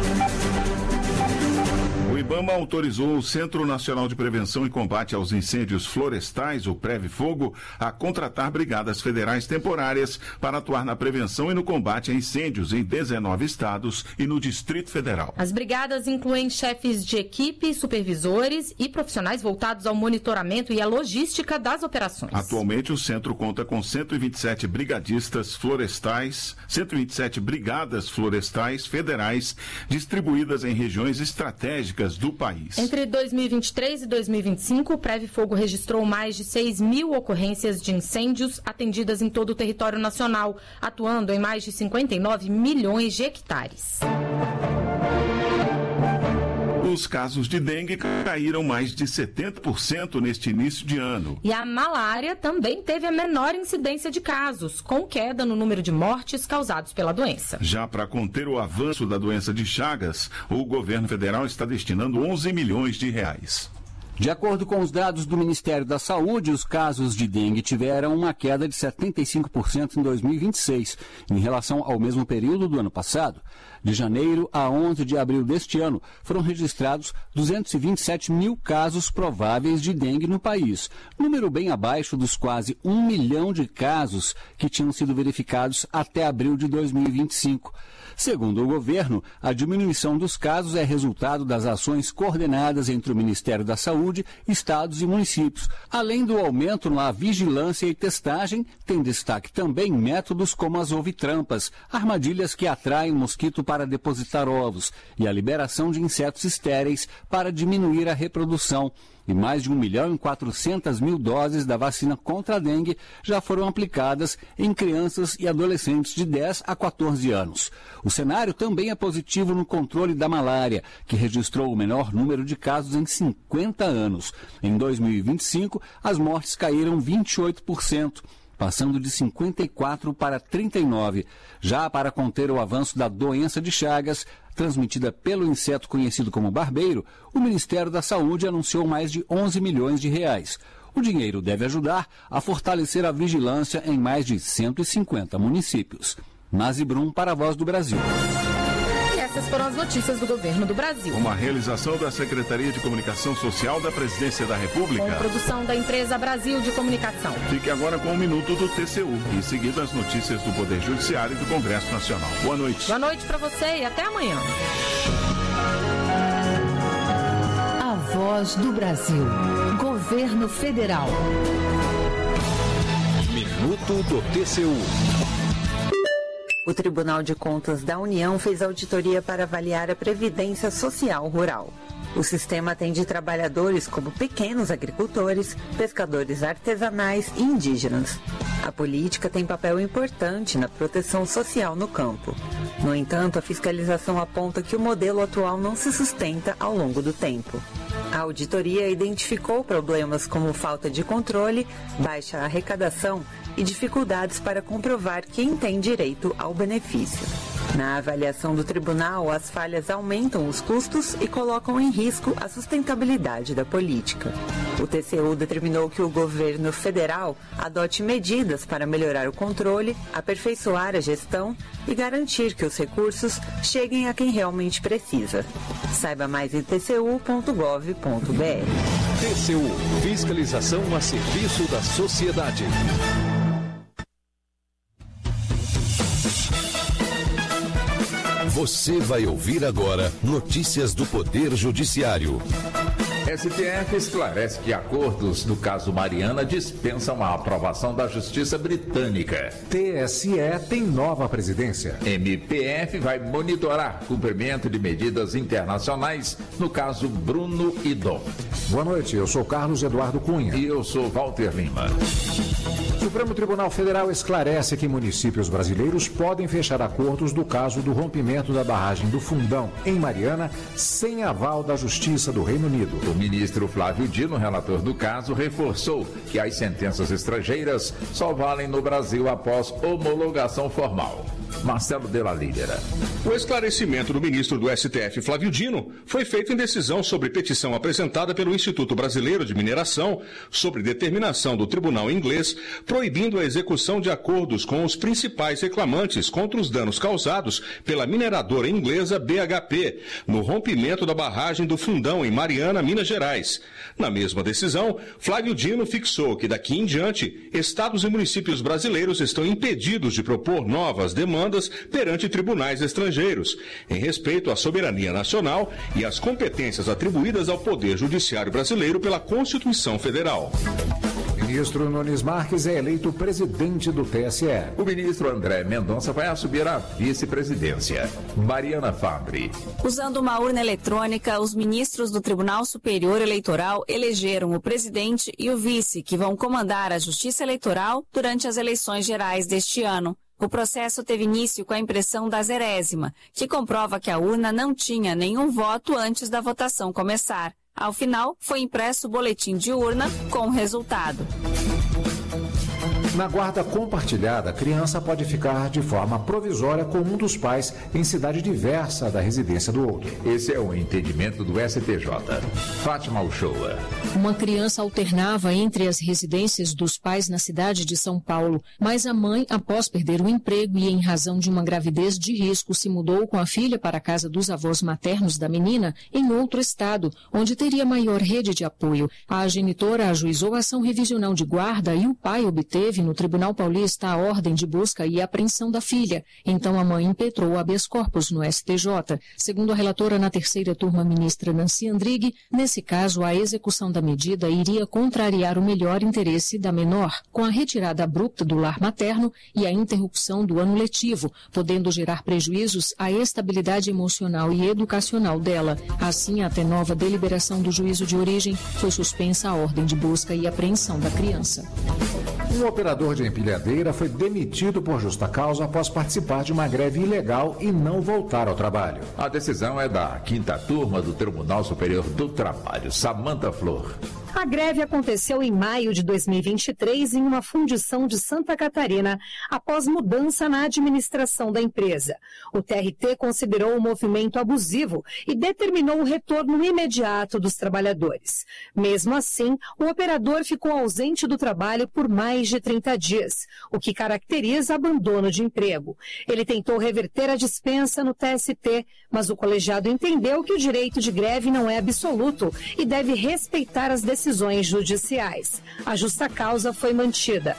O IBAMA autorizou o Centro Nacional de Prevenção e Combate aos Incêndios Florestais, o PREVE-Fogo, a contratar brigadas federais temporárias para atuar na prevenção e no combate a incêndios em dezenove estados e no Distrito Federal. As brigadas incluem chefes de equipe, supervisores e profissionais voltados ao monitoramento e à logística das operações. Atualmente, o centro conta com cento e vinte e sete brigadistas florestais, cento e vinte e sete brigadas florestais federais distribuídas em regiões estratégicas bebidas do país. Entre dois mil e vinte e três e dois mil e vinte e cinco, o Preve Fogo registrou mais de seis mil ocorrências de incêndios atendidas em todo o território nacional, atuando em mais de cinquenta e nove milhões de hectares. Os casos de dengue caíram mais de setenta por cento neste início de ano. E a malária também teve a menor incidência de casos, com queda no número de mortes causados pela doença. Já para conter o avanço da doença de Chagas, o governo federal está destinando onze milhões de reais. De acordo com os dados do Ministério da Saúde, os casos de dengue tiveram uma queda de setenta e cinco por cento em dois mil e vinte e seis, em relação ao mesmo período do ano passado. De janeiro a onze de abril deste ano, foram registrados duzentos e vinte e sete mil casos prováveis de dengue no país, número bem abaixo dos quase um milhão de casos que tinham sido verificados até abril de dois mil e vinte e cinco. Segundo o governo, a diminuição dos casos é resultado das ações coordenadas entre o Ministério da Saúde, estados e municípios. Além do aumento na vigilância e testagem, tem destaque também métodos como as ovitrampas, armadilhas que atraem o mosquito para depositar ovos, e a liberação de insetos estéreis para diminuir a reprodução. E mais de um milhão e quatrocentas mil doses da vacina contra a dengue já foram aplicadas em crianças e adolescentes de dez a quatorze anos. O cenário também é positivo no controle da malária, que registrou o menor número de casos em cinquenta anos. Em dois mil e vinte e cinco, as mortes caíram vinte e oito por cento. Passando de cinquenta e quatro para trinta e nove. Já para conter o avanço da doença de Chagas, transmitida pelo inseto conhecido como barbeiro, o Ministério da Saúde anunciou mais de onze milhões de reais. O dinheiro deve ajudar a fortalecer a vigilância em mais de cento e cinquenta municípios. Nazi Brum para a Voz do Brasil. Essas foram as notícias do governo do Brasil. Uma realização da Secretaria de Comunicação Social da Presidência da República. Com produção da empresa Brasil de Comunicação. Fique agora com um minuto do T C U. Em seguida, as notícias do Poder Judiciário e do Congresso Nacional. Boa noite. Boa noite para você e até amanhã. A Voz do Brasil. Governo Federal. Minuto do T C U. O Tribunal de Contas da União fez auditoria para avaliar a Previdência Social Rural. O sistema atende trabalhadores como pequenos agricultores, pescadores artesanais e indígenas. A política tem papel importante na proteção social no campo. No entanto, a fiscalização aponta que o modelo atual não se sustenta ao longo do tempo. A auditoria identificou problemas como falta de controle, baixa arrecadação e dificuldades para comprovar quem tem direito ao benefício. Na avaliação do tribunal, as falhas aumentam os custos e colocam em risco a sustentabilidade da política. O T C U determinou que o governo federal adote medidas para melhorar o controle, aperfeiçoar a gestão e garantir que os recursos cheguem a quem realmente precisa. Saiba mais em t c u ponto gov ponto b r. T C U, fiscalização a serviço da sociedade. Você vai ouvir agora notícias do Poder Judiciário. S T F esclarece que acordos do caso Mariana dispensam a aprovação da Justiça Britânica. T S E tem nova presidência. M P F vai monitorar cumprimento de medidas internacionais no caso Bruno e Dom. Boa noite, eu sou Carlos Eduardo Cunha. E eu sou Walter Lima. O Supremo Tribunal Federal esclarece que municípios brasileiros podem fechar acordos do caso do rompimento da barragem do Fundão, em Mariana, sem aval da Justiça do Reino Unido. O ministro Flávio Dino, relator do caso, reforçou que as sentenças estrangeiras só valem no Brasil após homologação formal. Marcelo Della Lídera. O esclarecimento do ministro do S T F, Flávio Dino, foi feito em decisão sobre petição apresentada pelo Instituto Brasileiro de Mineração sobre determinação do Tribunal Inglês proibindo a execução de acordos com os principais reclamantes contra os danos causados pela mineradora inglesa B H P no rompimento da barragem do Fundão em Mariana, Minas Gerais. Na mesma decisão, Flávio Dino fixou que daqui em diante, estados e municípios brasileiros estão impedidos de propor novas demandas perante tribunais estrangeiros, em respeito à soberania nacional e às competências atribuídas ao Poder Judiciário brasileiro pela Constituição Federal. Ministro Nunes Marques é eleito presidente do T S E. O ministro André Mendonça vai assumir a vice-presidência. Mariana Fabre. Usando uma urna eletrônica, os ministros do Tribunal Superior Eleitoral elegeram o presidente e o vice, que vão comandar a Justiça Eleitoral durante as eleições gerais deste ano. O processo teve início com a impressão da zerésima, que comprova que a urna não tinha nenhum voto antes da votação começar. Ao final, foi impresso o boletim de urna com o resultado. Na guarda compartilhada, a criança pode ficar de forma provisória com um dos pais em cidade diversa da residência do outro. Esse é o entendimento do S T J. Fátima Uchoa. Uma criança alternava entre as residências dos pais na cidade de São Paulo, mas a mãe, após perder o emprego e em razão de uma gravidez de risco, se mudou com a filha para a casa dos avós maternos da menina em outro estado, onde teria maior rede de apoio. A genitora ajuizou a ação revisional de guarda e o pai obteve no Tribunal Paulista a ordem de busca e apreensão da filha. Então a mãe impetrou habeas corpus no S T J. Segundo a relatora na terceira turma, ministra Nancy Andrighi, nesse caso a execução da medida iria contrariar o melhor interesse da menor, com a retirada abrupta do lar materno e a interrupção do ano letivo, podendo gerar prejuízos à estabilidade emocional e educacional dela. Assim, até nova deliberação do juízo de origem, foi suspensa a ordem de busca e apreensão da criança. Um operador de empilhadeira foi demitido por justa causa após participar de uma greve ilegal e não voltar ao trabalho. A decisão é da quinta turma do Tribunal Superior do Trabalho. Samanta Flor. A greve aconteceu em maio de dois mil e vinte e três em uma fundição de Santa Catarina, após mudança na administração da empresa. O T R T considerou o movimento abusivo e determinou o retorno imediato dos trabalhadores. Mesmo assim, o operador ficou ausente do trabalho por mais de trinta dias, o que caracteriza abandono de emprego. Ele tentou reverter a dispensa no T S T, mas o colegiado entendeu que o direito de greve não é absoluto e deve respeitar as decisões decisões judiciais. A justa causa foi mantida.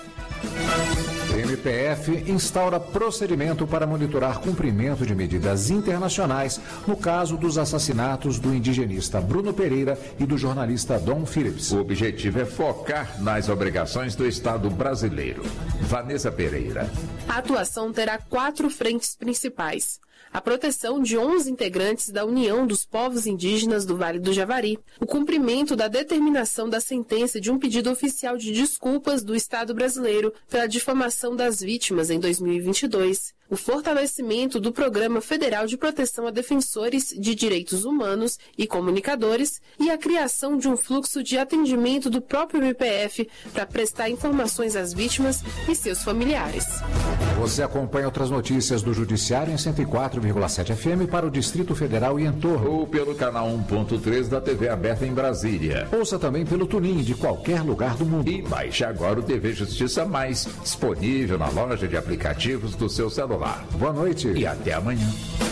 M P F instaura procedimento para monitorar cumprimento de medidas internacionais no caso dos assassinatos do indigenista Bruno Pereira e do jornalista Dom Phillips. O objetivo é focar nas obrigações do Estado brasileiro. Vanessa Pereira. A atuação terá quatro frentes principais. A proteção de onze integrantes da União dos Povos Indígenas do Vale do Javari, o cumprimento da determinação da sentença de um pedido oficial de desculpas do Estado brasileiro pela difamação das vítimas em dois mil e vinte e dois, o fortalecimento do Programa Federal de Proteção a Defensores de Direitos Humanos e Comunicadores e a criação de um fluxo de atendimento do próprio M P F para prestar informações às vítimas e seus familiares. Você acompanha outras notícias do Judiciário em cento e quatro vírgula sete F M para o Distrito Federal e entorno. Ou pelo canal um ponto três da T V aberta em Brasília. Ouça também pelo TuneIn de qualquer lugar do mundo. E baixe agora o T V Justiça Mais, disponível na loja de aplicativos do seu celular. Boa noite e até amanhã.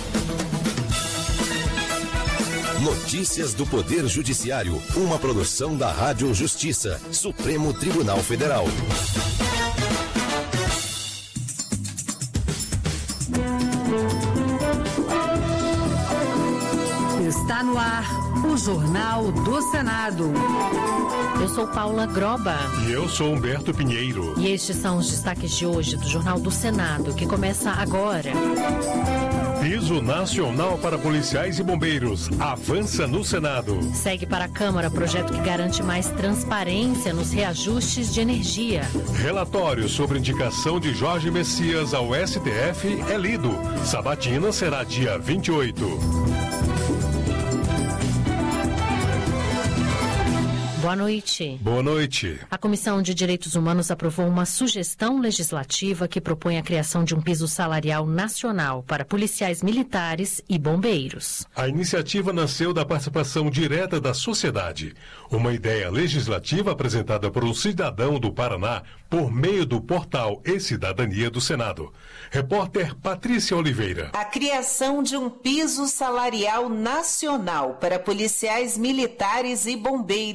Notícias do Poder Judiciário, uma produção da Rádio Justiça, Supremo Tribunal Federal. Está no ar o Jornal do Senado. Eu sou Paula Groba. E eu sou Humberto Pinheiro. E estes são os destaques de hoje do Jornal do Senado, que começa agora. Piso nacional para policiais e bombeiros avança no Senado. Segue para a Câmara projeto que garante mais transparência nos reajustes de energia. Relatório sobre indicação de Jorge Messias ao S T F é lido. Sabatina será dia vinte e oito. Boa noite. Boa noite. A Comissão de Direitos Humanos aprovou uma sugestão legislativa que propõe a criação de um piso salarial nacional para policiais militares e bombeiros. A iniciativa nasceu da participação direta da sociedade. Uma ideia legislativa apresentada por um cidadão do Paraná por meio do portal E-Cidadania do Senado. Repórter Patrícia Oliveira. A criação de um piso salarial nacional para policiais militares e bombeiros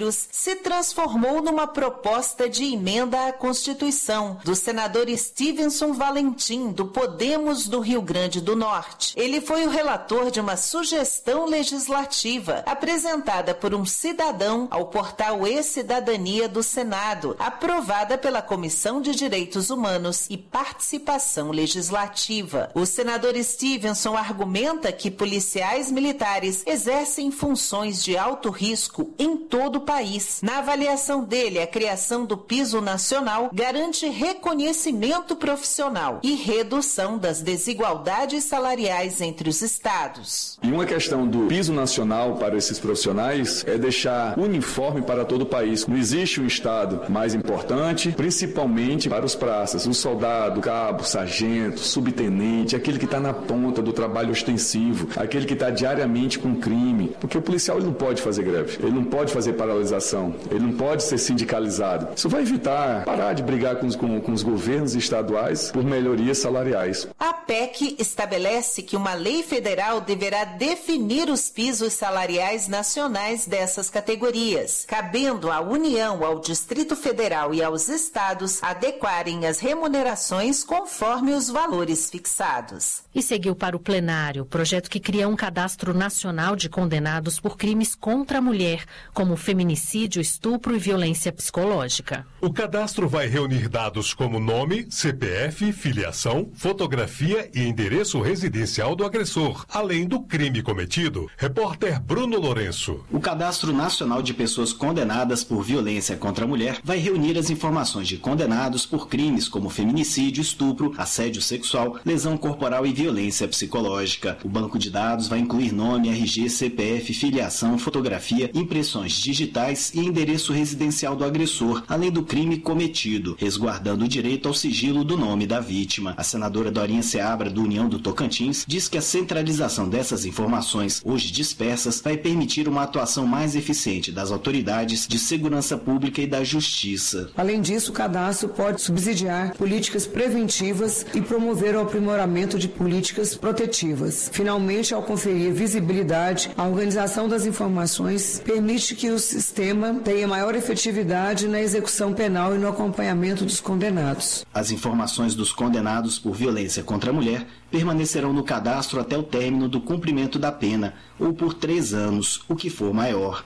se transformou numa proposta de emenda à Constituição do senador Stevenson Valentim, do Podemos do Rio Grande do Norte. Ele foi o relator de uma sugestão legislativa apresentada por um cidadão ao portal E-Cidadania do Senado, aprovada pela Comissão de Direitos Humanos e Participação Legislativa. O senador Stevenson argumenta que policiais militares exercem funções de alto risco em todo o país. Na avaliação dele, a criação do piso nacional garante reconhecimento profissional e redução das desigualdades salariais entre os estados. E uma questão do piso nacional para esses profissionais é deixar uniforme para todo o país. Não existe um estado mais importante, principalmente para os praças, o soldado, cabo, sargento, subtenente, aquele que está na ponta do trabalho ostensivo, aquele que está diariamente com crime. Porque o policial ele não pode fazer greve, ele não pode fazer paralisação, ele não pode ser sindicalizado. Isso vai evitar parar de brigar com os, com, com os governos estaduais por melhorias salariais. A P E C estabelece que uma lei federal deverá definir os pisos salariais nacionais dessas categorias, cabendo à União, ao Distrito Federal e aos estados adequarem as remunerações conforme os valores fixados. E seguiu para o plenário o projeto que cria um cadastro nacional de condenados por crimes contra a mulher, como feminicídio, estupro e violência psicológica. O cadastro vai reunir dados como nome, C P F, filiação, fotografia e endereço residencial do agressor, além do crime cometido. Repórter Bruno Lourenço. O Cadastro Nacional de Pessoas Condenadas por Violência contra a Mulher vai reunir as informações de condenados por crimes como feminicídio, estupro, assédio sexual, lesão corporal e violência psicológica. O banco de dados vai incluir nome, R G, C P F, filiação, fotografia, impressões digitais e endereço residencial do agressor, além do crime cometido, resguardando o direito ao sigilo do nome da vítima. A senadora Dorinha Seabra, do União do Tocantins, diz que a centralização dessas informações, hoje dispersas, vai permitir uma atuação mais eficiente das autoridades de segurança pública e da justiça. Além disso, o cadastro pode subsidiar políticas preventivas e promover o aprimoramento de políticas protetivas. Finalmente, ao conferir visibilidade, a organização das informações permite que o sistema tenha maior efetividade na execução penal e no acompanhamento dos condenados. As informações dos condenados por violência contra a mulher permanecerão no cadastro até o término do cumprimento da pena, ou por três anos, o que for maior.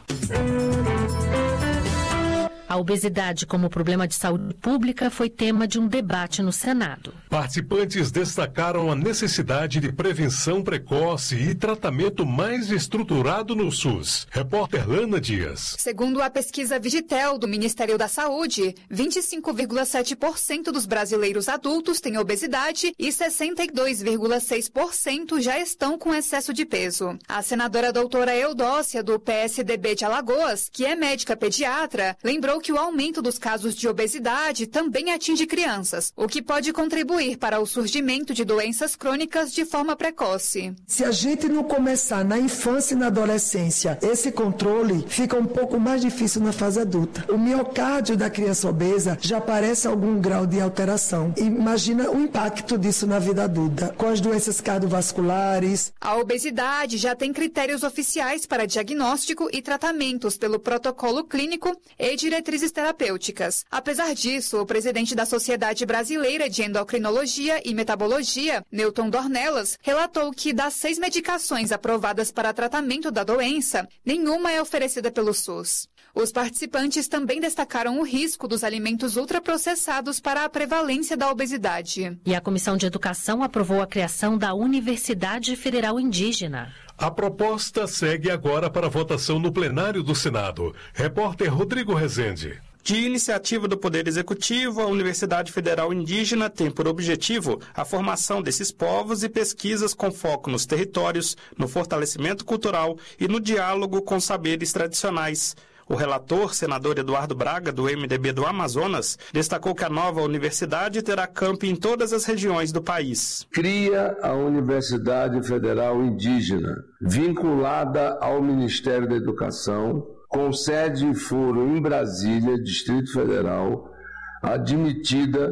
A obesidade como problema de saúde pública foi tema de um debate no Senado. Participantes destacaram a necessidade de prevenção precoce e tratamento mais estruturado no SUS. Repórter Lana Dias. Segundo a pesquisa Vigitel do Ministério da Saúde, vinte e cinco vírgula sete por cento dos brasileiros adultos têm obesidade e sessenta e dois vírgula seis por cento já estão com excesso de peso. A senadora doutora Eudócia, do P S D B de Alagoas, que é médica pediatra, lembrou que o aumento dos casos de obesidade também atinge crianças, o que pode contribuir para o surgimento de doenças crônicas de forma precoce. Se a gente não começar na infância e na adolescência, esse controle fica um pouco mais difícil na fase adulta. O miocárdio da criança obesa já aparece algum grau de alteração. Imagina o impacto disso na vida adulta, com as doenças cardiovasculares. A obesidade já tem critérios oficiais para diagnóstico e tratamentos pelo protocolo clínico e diretrizes terapêuticas. Apesar disso, o presidente da Sociedade Brasileira de Endocrinologia e Metabologia, Newton Dornelas, relatou que das seis medicações aprovadas para tratamento da doença, nenhuma é oferecida pelo SUS. Os participantes também destacaram o risco dos alimentos ultraprocessados para a prevalência da obesidade. E a Comissão de Educação aprovou a criação da Universidade Federal Indígena. A proposta segue agora para votação no plenário do Senado. Repórter Rodrigo Rezende. De iniciativa do Poder Executivo, a Universidade Federal Indígena tem por objetivo a formação desses povos e pesquisas com foco nos territórios, no fortalecimento cultural e no diálogo com saberes tradicionais. O relator, senador Eduardo Braga, do M D B do Amazonas, destacou que a nova universidade terá campi em todas as regiões do país. Cria a Universidade Federal Indígena, vinculada ao Ministério da Educação, com sede e foro em Brasília, Distrito Federal, admitida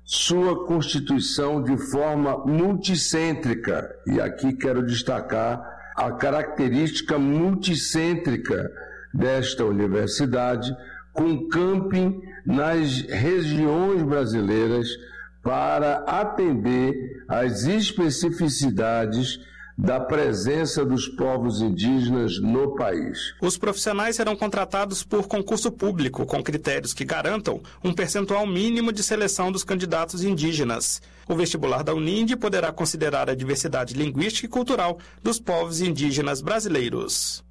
sua constituição de forma multicêntrica. E aqui quero destacar a característica multicêntrica desta universidade, com camping nas regiões brasileiras para atender às especificidades da presença dos povos indígenas no país. Os profissionais serão contratados por concurso público, com critérios que garantam um percentual mínimo de seleção dos candidatos indígenas. O vestibular da Uninde poderá considerar a diversidade linguística e cultural dos povos indígenas brasileiros.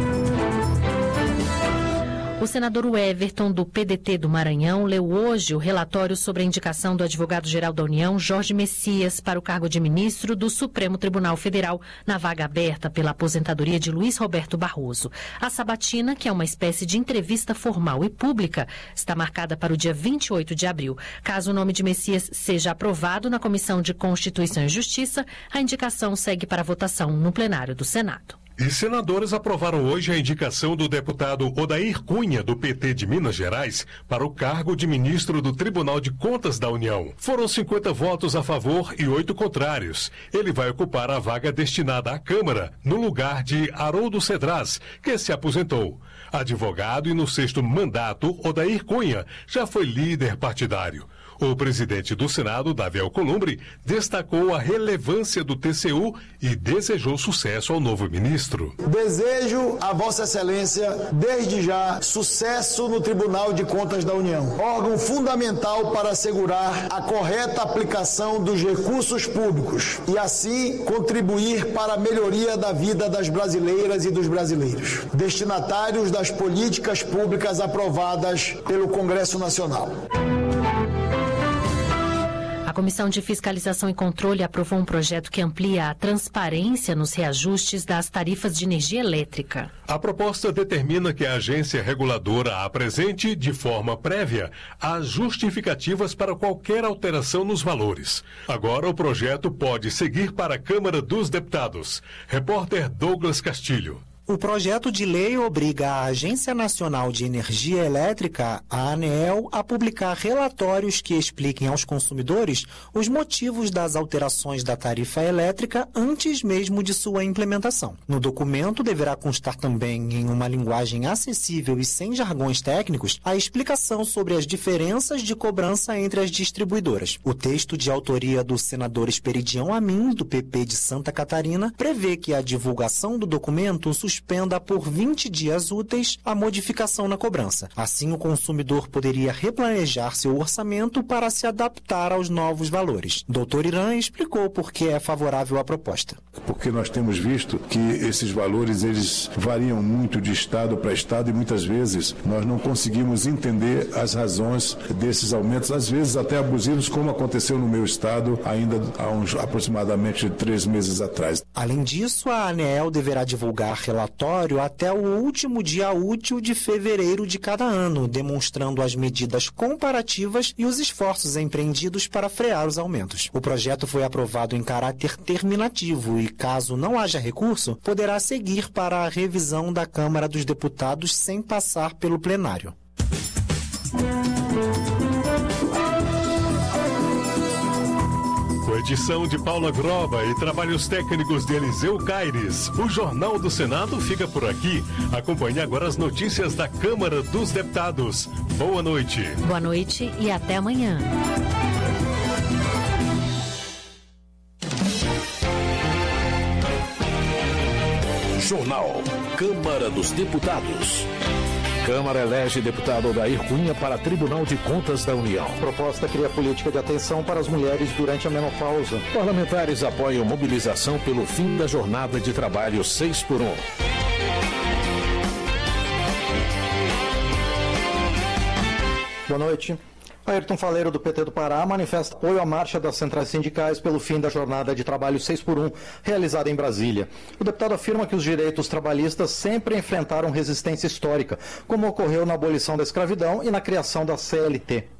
O senador Everton, do P D T do Maranhão, leu hoje o relatório sobre a indicação do advogado-geral da União, Jorge Messias, para o cargo de ministro do Supremo Tribunal Federal, na vaga aberta pela aposentadoria de Luiz Roberto Barroso. A sabatina, que é uma espécie de entrevista formal e pública, está marcada para o dia vinte e oito de abril. Caso o nome de Messias seja aprovado na Comissão de Constituição e Justiça, a indicação segue para votação no plenário do Senado. E senadores aprovaram hoje a indicação do deputado Odair Cunha, do P T de Minas Gerais, para o cargo de ministro do Tribunal de Contas da União. Foram cinquenta votos a favor e oito contrários. Ele vai ocupar a vaga destinada à Câmara, no lugar de Haroldo Cedras, que se aposentou. Advogado e no sexto mandato, Odair Cunha já foi líder partidário. O presidente do Senado, Davi Alcolumbre, destacou a relevância do T C U e desejou sucesso ao novo ministro. Desejo a Vossa Excelência, desde já, sucesso no Tribunal de Contas da União, órgão fundamental para assegurar a correta aplicação dos recursos públicos e, assim, contribuir para a melhoria da vida das brasileiras e dos brasileiros, destinatários das políticas públicas aprovadas pelo Congresso Nacional. A Comissão de Fiscalização e Controle aprovou um projeto que amplia a transparência nos reajustes das tarifas de energia elétrica. A proposta determina que a agência reguladora apresente, de forma prévia, as justificativas para qualquer alteração nos valores. Agora o projeto pode seguir para a Câmara dos Deputados. Repórter Douglas Castilho. O projeto de lei obriga a Agência Nacional de Energia Elétrica, a ANEEL, a publicar relatórios que expliquem aos consumidores os motivos das alterações da tarifa elétrica antes mesmo de sua implementação. No documento deverá constar também, em uma linguagem acessível e sem jargões técnicos, a explicação sobre as diferenças de cobrança entre as distribuidoras. O texto, de autoria do senador Esperidião Amin, do P P de Santa Catarina, prevê que a divulgação do documento suspenda por vinte dias úteis a modificação na cobrança. Assim, o consumidor poderia replanejar seu orçamento para se adaptar aos novos valores. doutor Irã explicou por que é favorável à proposta. Porque nós temos visto que esses valores eles variam muito de estado para estado e muitas vezes nós não conseguimos entender as razões desses aumentos, às vezes até abusivos, como aconteceu no meu estado ainda há uns aproximadamente três meses atrás. Além disso, a ANEEL deverá divulgar relatório até o último dia útil de fevereiro de cada ano, demonstrando as medidas comparativas e os esforços empreendidos para frear os aumentos. O projeto foi aprovado em caráter terminativo e, caso não haja recurso, poderá seguir para a revisão da Câmara dos Deputados sem passar pelo plenário. Com edição de Paula Groba e trabalhos técnicos de Eliseu Caires, o Jornal do Senado fica por aqui. Acompanhe agora as notícias da Câmara dos Deputados. Boa noite. Boa noite e até amanhã. Jornal Câmara dos Deputados. Câmara elege deputado Odair Cunha para Tribunal de Contas da União. Proposta cria política de atenção para as mulheres durante a menopausa. Parlamentares apoiam mobilização pelo fim da jornada de trabalho seis por um. Boa noite. Ayrton Faleiro, do P T do Pará, manifesta apoio à marcha das centrais sindicais pelo fim da jornada de trabalho seis por um, realizada em Brasília. O deputado afirma que os direitos trabalhistas sempre enfrentaram resistência histórica, como ocorreu na abolição da escravidão e na criação da C L T.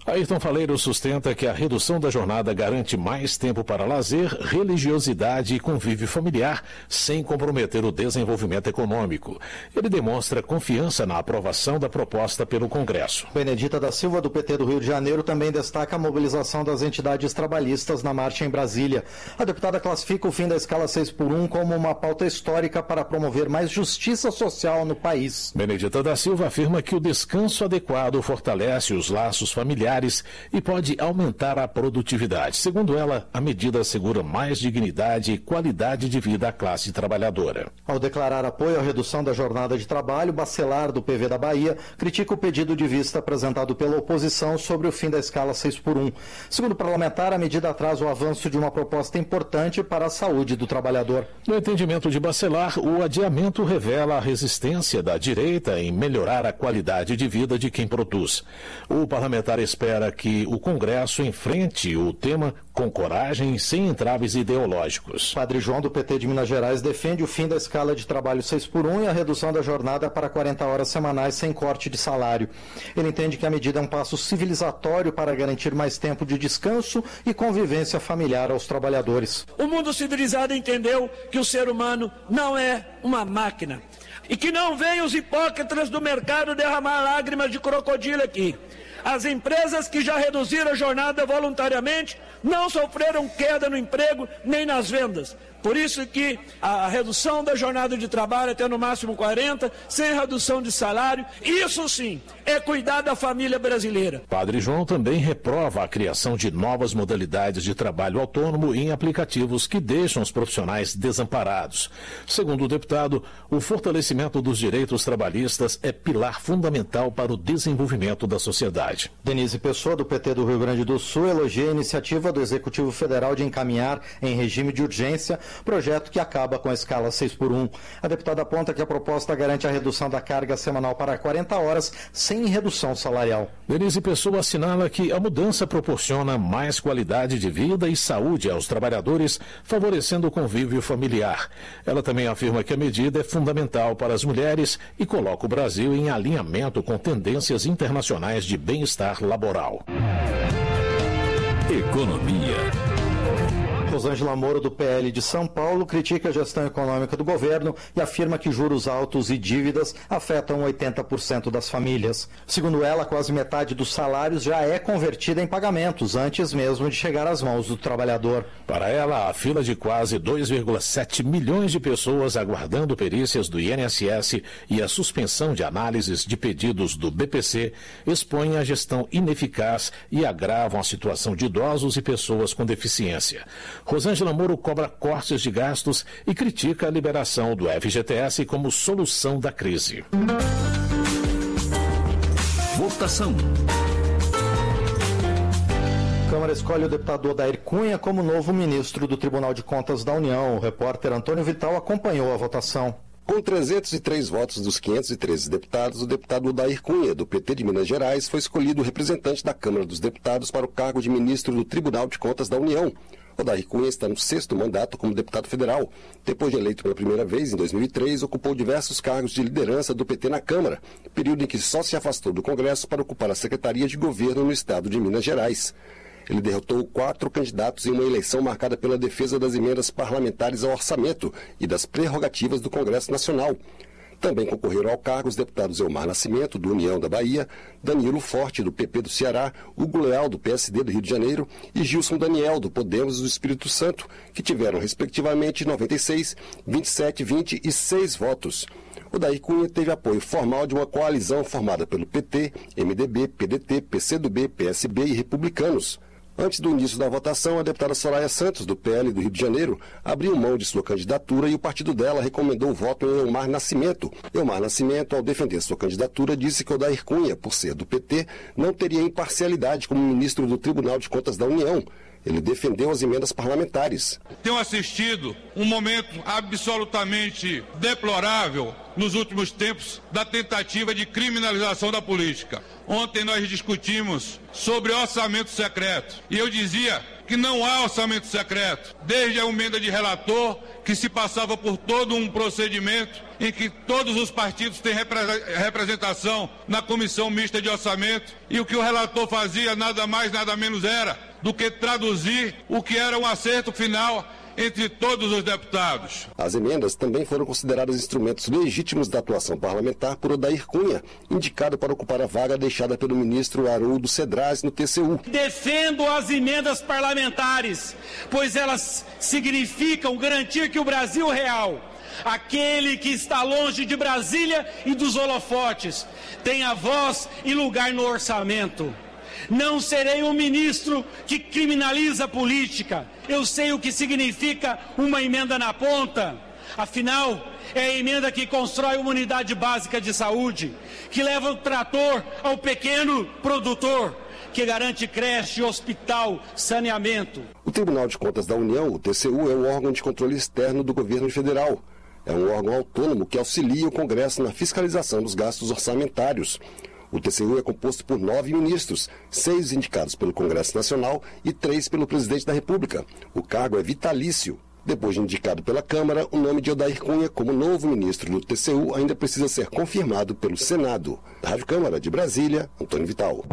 Ayrton Faleiro sustenta que a redução da jornada garante mais tempo para lazer, religiosidade e convívio familiar, sem comprometer o desenvolvimento econômico. Ele demonstra confiança na aprovação da proposta pelo Congresso. Benedita da Silva, do P T do Rio de Janeiro, também destaca a mobilização das entidades trabalhistas na marcha em Brasília. A deputada classifica o fim da escala seis por um como uma pauta histórica para promover mais justiça social no país. Benedita da Silva afirma que o descanso adequado fortalece os laços familiares e pode aumentar a produtividade. Segundo ela, a medida assegura mais dignidade e qualidade de vida à classe trabalhadora. Ao declarar apoio à redução da jornada de trabalho, Bacelar, do P V da Bahia, critica o pedido de vista apresentado pela oposição sobre o fim da escala seis por um. Segundo o parlamentar, a medida atrasa o avanço de uma proposta importante para a saúde do trabalhador. No entendimento de Bacelar, o adiamento revela a resistência da direita em melhorar a qualidade de vida de quem produz. O parlamentar espera que o Congresso enfrente o tema com coragem e sem entraves ideológicos. Padre João, do P T de Minas Gerais, defende o fim da escala de trabalho seis por um e a redução da jornada para quarenta horas semanais sem corte de salário. Ele entende que a medida é um passo civilizatório para garantir mais tempo de descanso e convivência familiar aos trabalhadores. O mundo civilizado entendeu que o ser humano não é uma máquina e que não venham os hipócritas do mercado derramar lágrimas de crocodilo aqui. As empresas que já reduziram a jornada voluntariamente não sofreram queda no emprego nem nas vendas. Por isso que a redução da jornada de trabalho até no máximo quarenta, sem redução de salário, isso sim é cuidar da família brasileira. Padre João também reprova a criação de novas modalidades de trabalho autônomo em aplicativos que deixam os profissionais desamparados. Segundo o deputado, o fortalecimento dos direitos trabalhistas é pilar fundamental para o desenvolvimento da sociedade. Denise Pessoa, do P T do Rio Grande do Sul, elogia a iniciativa do Executivo Federal de encaminhar em regime de urgência projeto que acaba com a escala seis por um. A deputada aponta que a proposta garante a redução da carga semanal para quarenta horas, sem redução salarial. Denise Pessoa assinala que a mudança proporciona mais qualidade de vida e saúde aos trabalhadores, favorecendo o convívio familiar. Ela também afirma que a medida é fundamental para as mulheres e coloca o Brasil em alinhamento com tendências internacionais de bem-estar laboral. Economia. Rosângela Moro, do P L de São Paulo, critica a gestão econômica do governo e afirma que juros altos e dívidas afetam oitenta por cento das famílias. Segundo ela, quase metade dos salários já é convertida em pagamentos, antes mesmo de chegar às mãos do trabalhador. Para ela, a fila de quase dois vírgula sete milhões de pessoas aguardando perícias do I N S S e a suspensão de análises de pedidos do B P C expõem a gestão ineficaz e agravam a situação de idosos e pessoas com deficiência. Rosângela Moro cobra cortes de gastos e critica a liberação do F G T S como solução da crise. Votação. A Câmara escolhe o deputado Odair Cunha como novo ministro do Tribunal de Contas da União. O repórter Antônio Vital acompanhou a votação. Com trezentos e três votos dos quinhentos e treze deputados, o deputado Odair Cunha, do P T de Minas Gerais, foi escolhido representante da Câmara dos Deputados para o cargo de ministro do Tribunal de Contas da União. Odair Cunha está no sexto mandato como deputado federal. Depois de eleito pela primeira vez, em dois mil e três, ocupou diversos cargos de liderança do P T na Câmara, período em que só se afastou do Congresso para ocupar a Secretaria de Governo no estado de Minas Gerais. Ele derrotou quatro candidatos em uma eleição marcada pela defesa das emendas parlamentares ao orçamento e das prerrogativas do Congresso Nacional. Também concorreram ao cargo os deputados Elmar Nascimento, do União da Bahia, Danilo Forte, do P P do Ceará, Hugo Leal, do P S D do Rio de Janeiro e Gilson Daniel, do Podemos do Espírito Santo, que tiveram, respectivamente, noventa e seis, vinte e sete, vinte e seis votos. Odair Cunha teve apoio formal de uma coalizão formada pelo P T, M D B, P D T, P C do B, P S B e Republicanos. Antes do início da votação, a deputada Soraya Santos, do P L do Rio de Janeiro, abriu mão de sua candidatura e o partido dela recomendou o voto em Elmar Nascimento. Elmar Nascimento, ao defender sua candidatura, disse que Odair Cunha, por ser do P T, não teria imparcialidade como ministro do Tribunal de Contas da União. Ele defendeu as emendas parlamentares. Tenho assistido um momento absolutamente deplorável nos últimos tempos da tentativa de criminalização da política. Ontem nós discutimos sobre orçamento secreto e eu dizia que não há orçamento secreto, desde a emenda de relator, que se passava por todo um procedimento em que todos os partidos têm representação na comissão mista de orçamento, e o que o relator fazia nada mais, nada menos era do que traduzir o que era um acerto final entre todos os deputados. As emendas também foram consideradas instrumentos legítimos da atuação parlamentar por Odair Cunha, indicado para ocupar a vaga deixada pelo ministro Haroldo Cedrais no T C U. Defendo as emendas parlamentares, pois elas significam garantir que o Brasil real, aquele que está longe de Brasília e dos holofotes, tenha voz e lugar no orçamento. Não serei um ministro que criminaliza a política. Eu sei o que significa uma emenda na ponta. Afinal, é a emenda que constrói uma unidade básica de saúde, que leva o trator ao pequeno produtor, que garante creche, hospital, saneamento. O Tribunal de Contas da União, o T C U, é o órgão de controle externo do governo federal. É um órgão autônomo que auxilia o Congresso na fiscalização dos gastos orçamentários. O T C U é composto por nove ministros, seis indicados pelo Congresso Nacional e três pelo Presidente da República. O cargo é vitalício. Depois de indicado pela Câmara, o nome de Odair Cunha como novo ministro do T C U ainda precisa ser confirmado pelo Senado. Rádio Câmara de Brasília, Antônio Vital.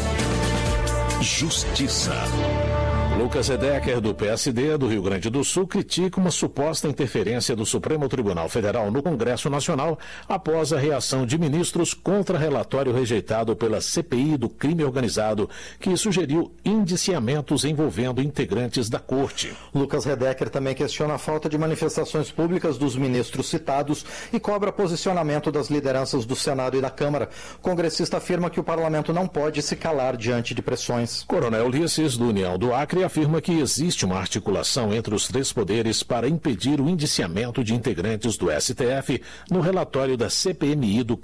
Justiça. Lucas Edecker, do P S D do Rio Grande do Sul, critica uma suposta interferência do Supremo Tribunal Federal no Congresso Nacional após a reação de ministros contra relatório rejeitado pela C P I do crime organizado, que sugeriu indiciamentos envolvendo integrantes da Corte. Lucas Edecker também questiona a falta de manifestações públicas dos ministros citados e cobra posicionamento das lideranças do Senado e da Câmara. O congressista afirma que o parlamento não pode se calar diante de pressões. Coronel Ulisses, do União do Acre, afirma que existe uma articulação entre os três poderes para impedir o indiciamento de integrantes do S T F no relatório da C P M I do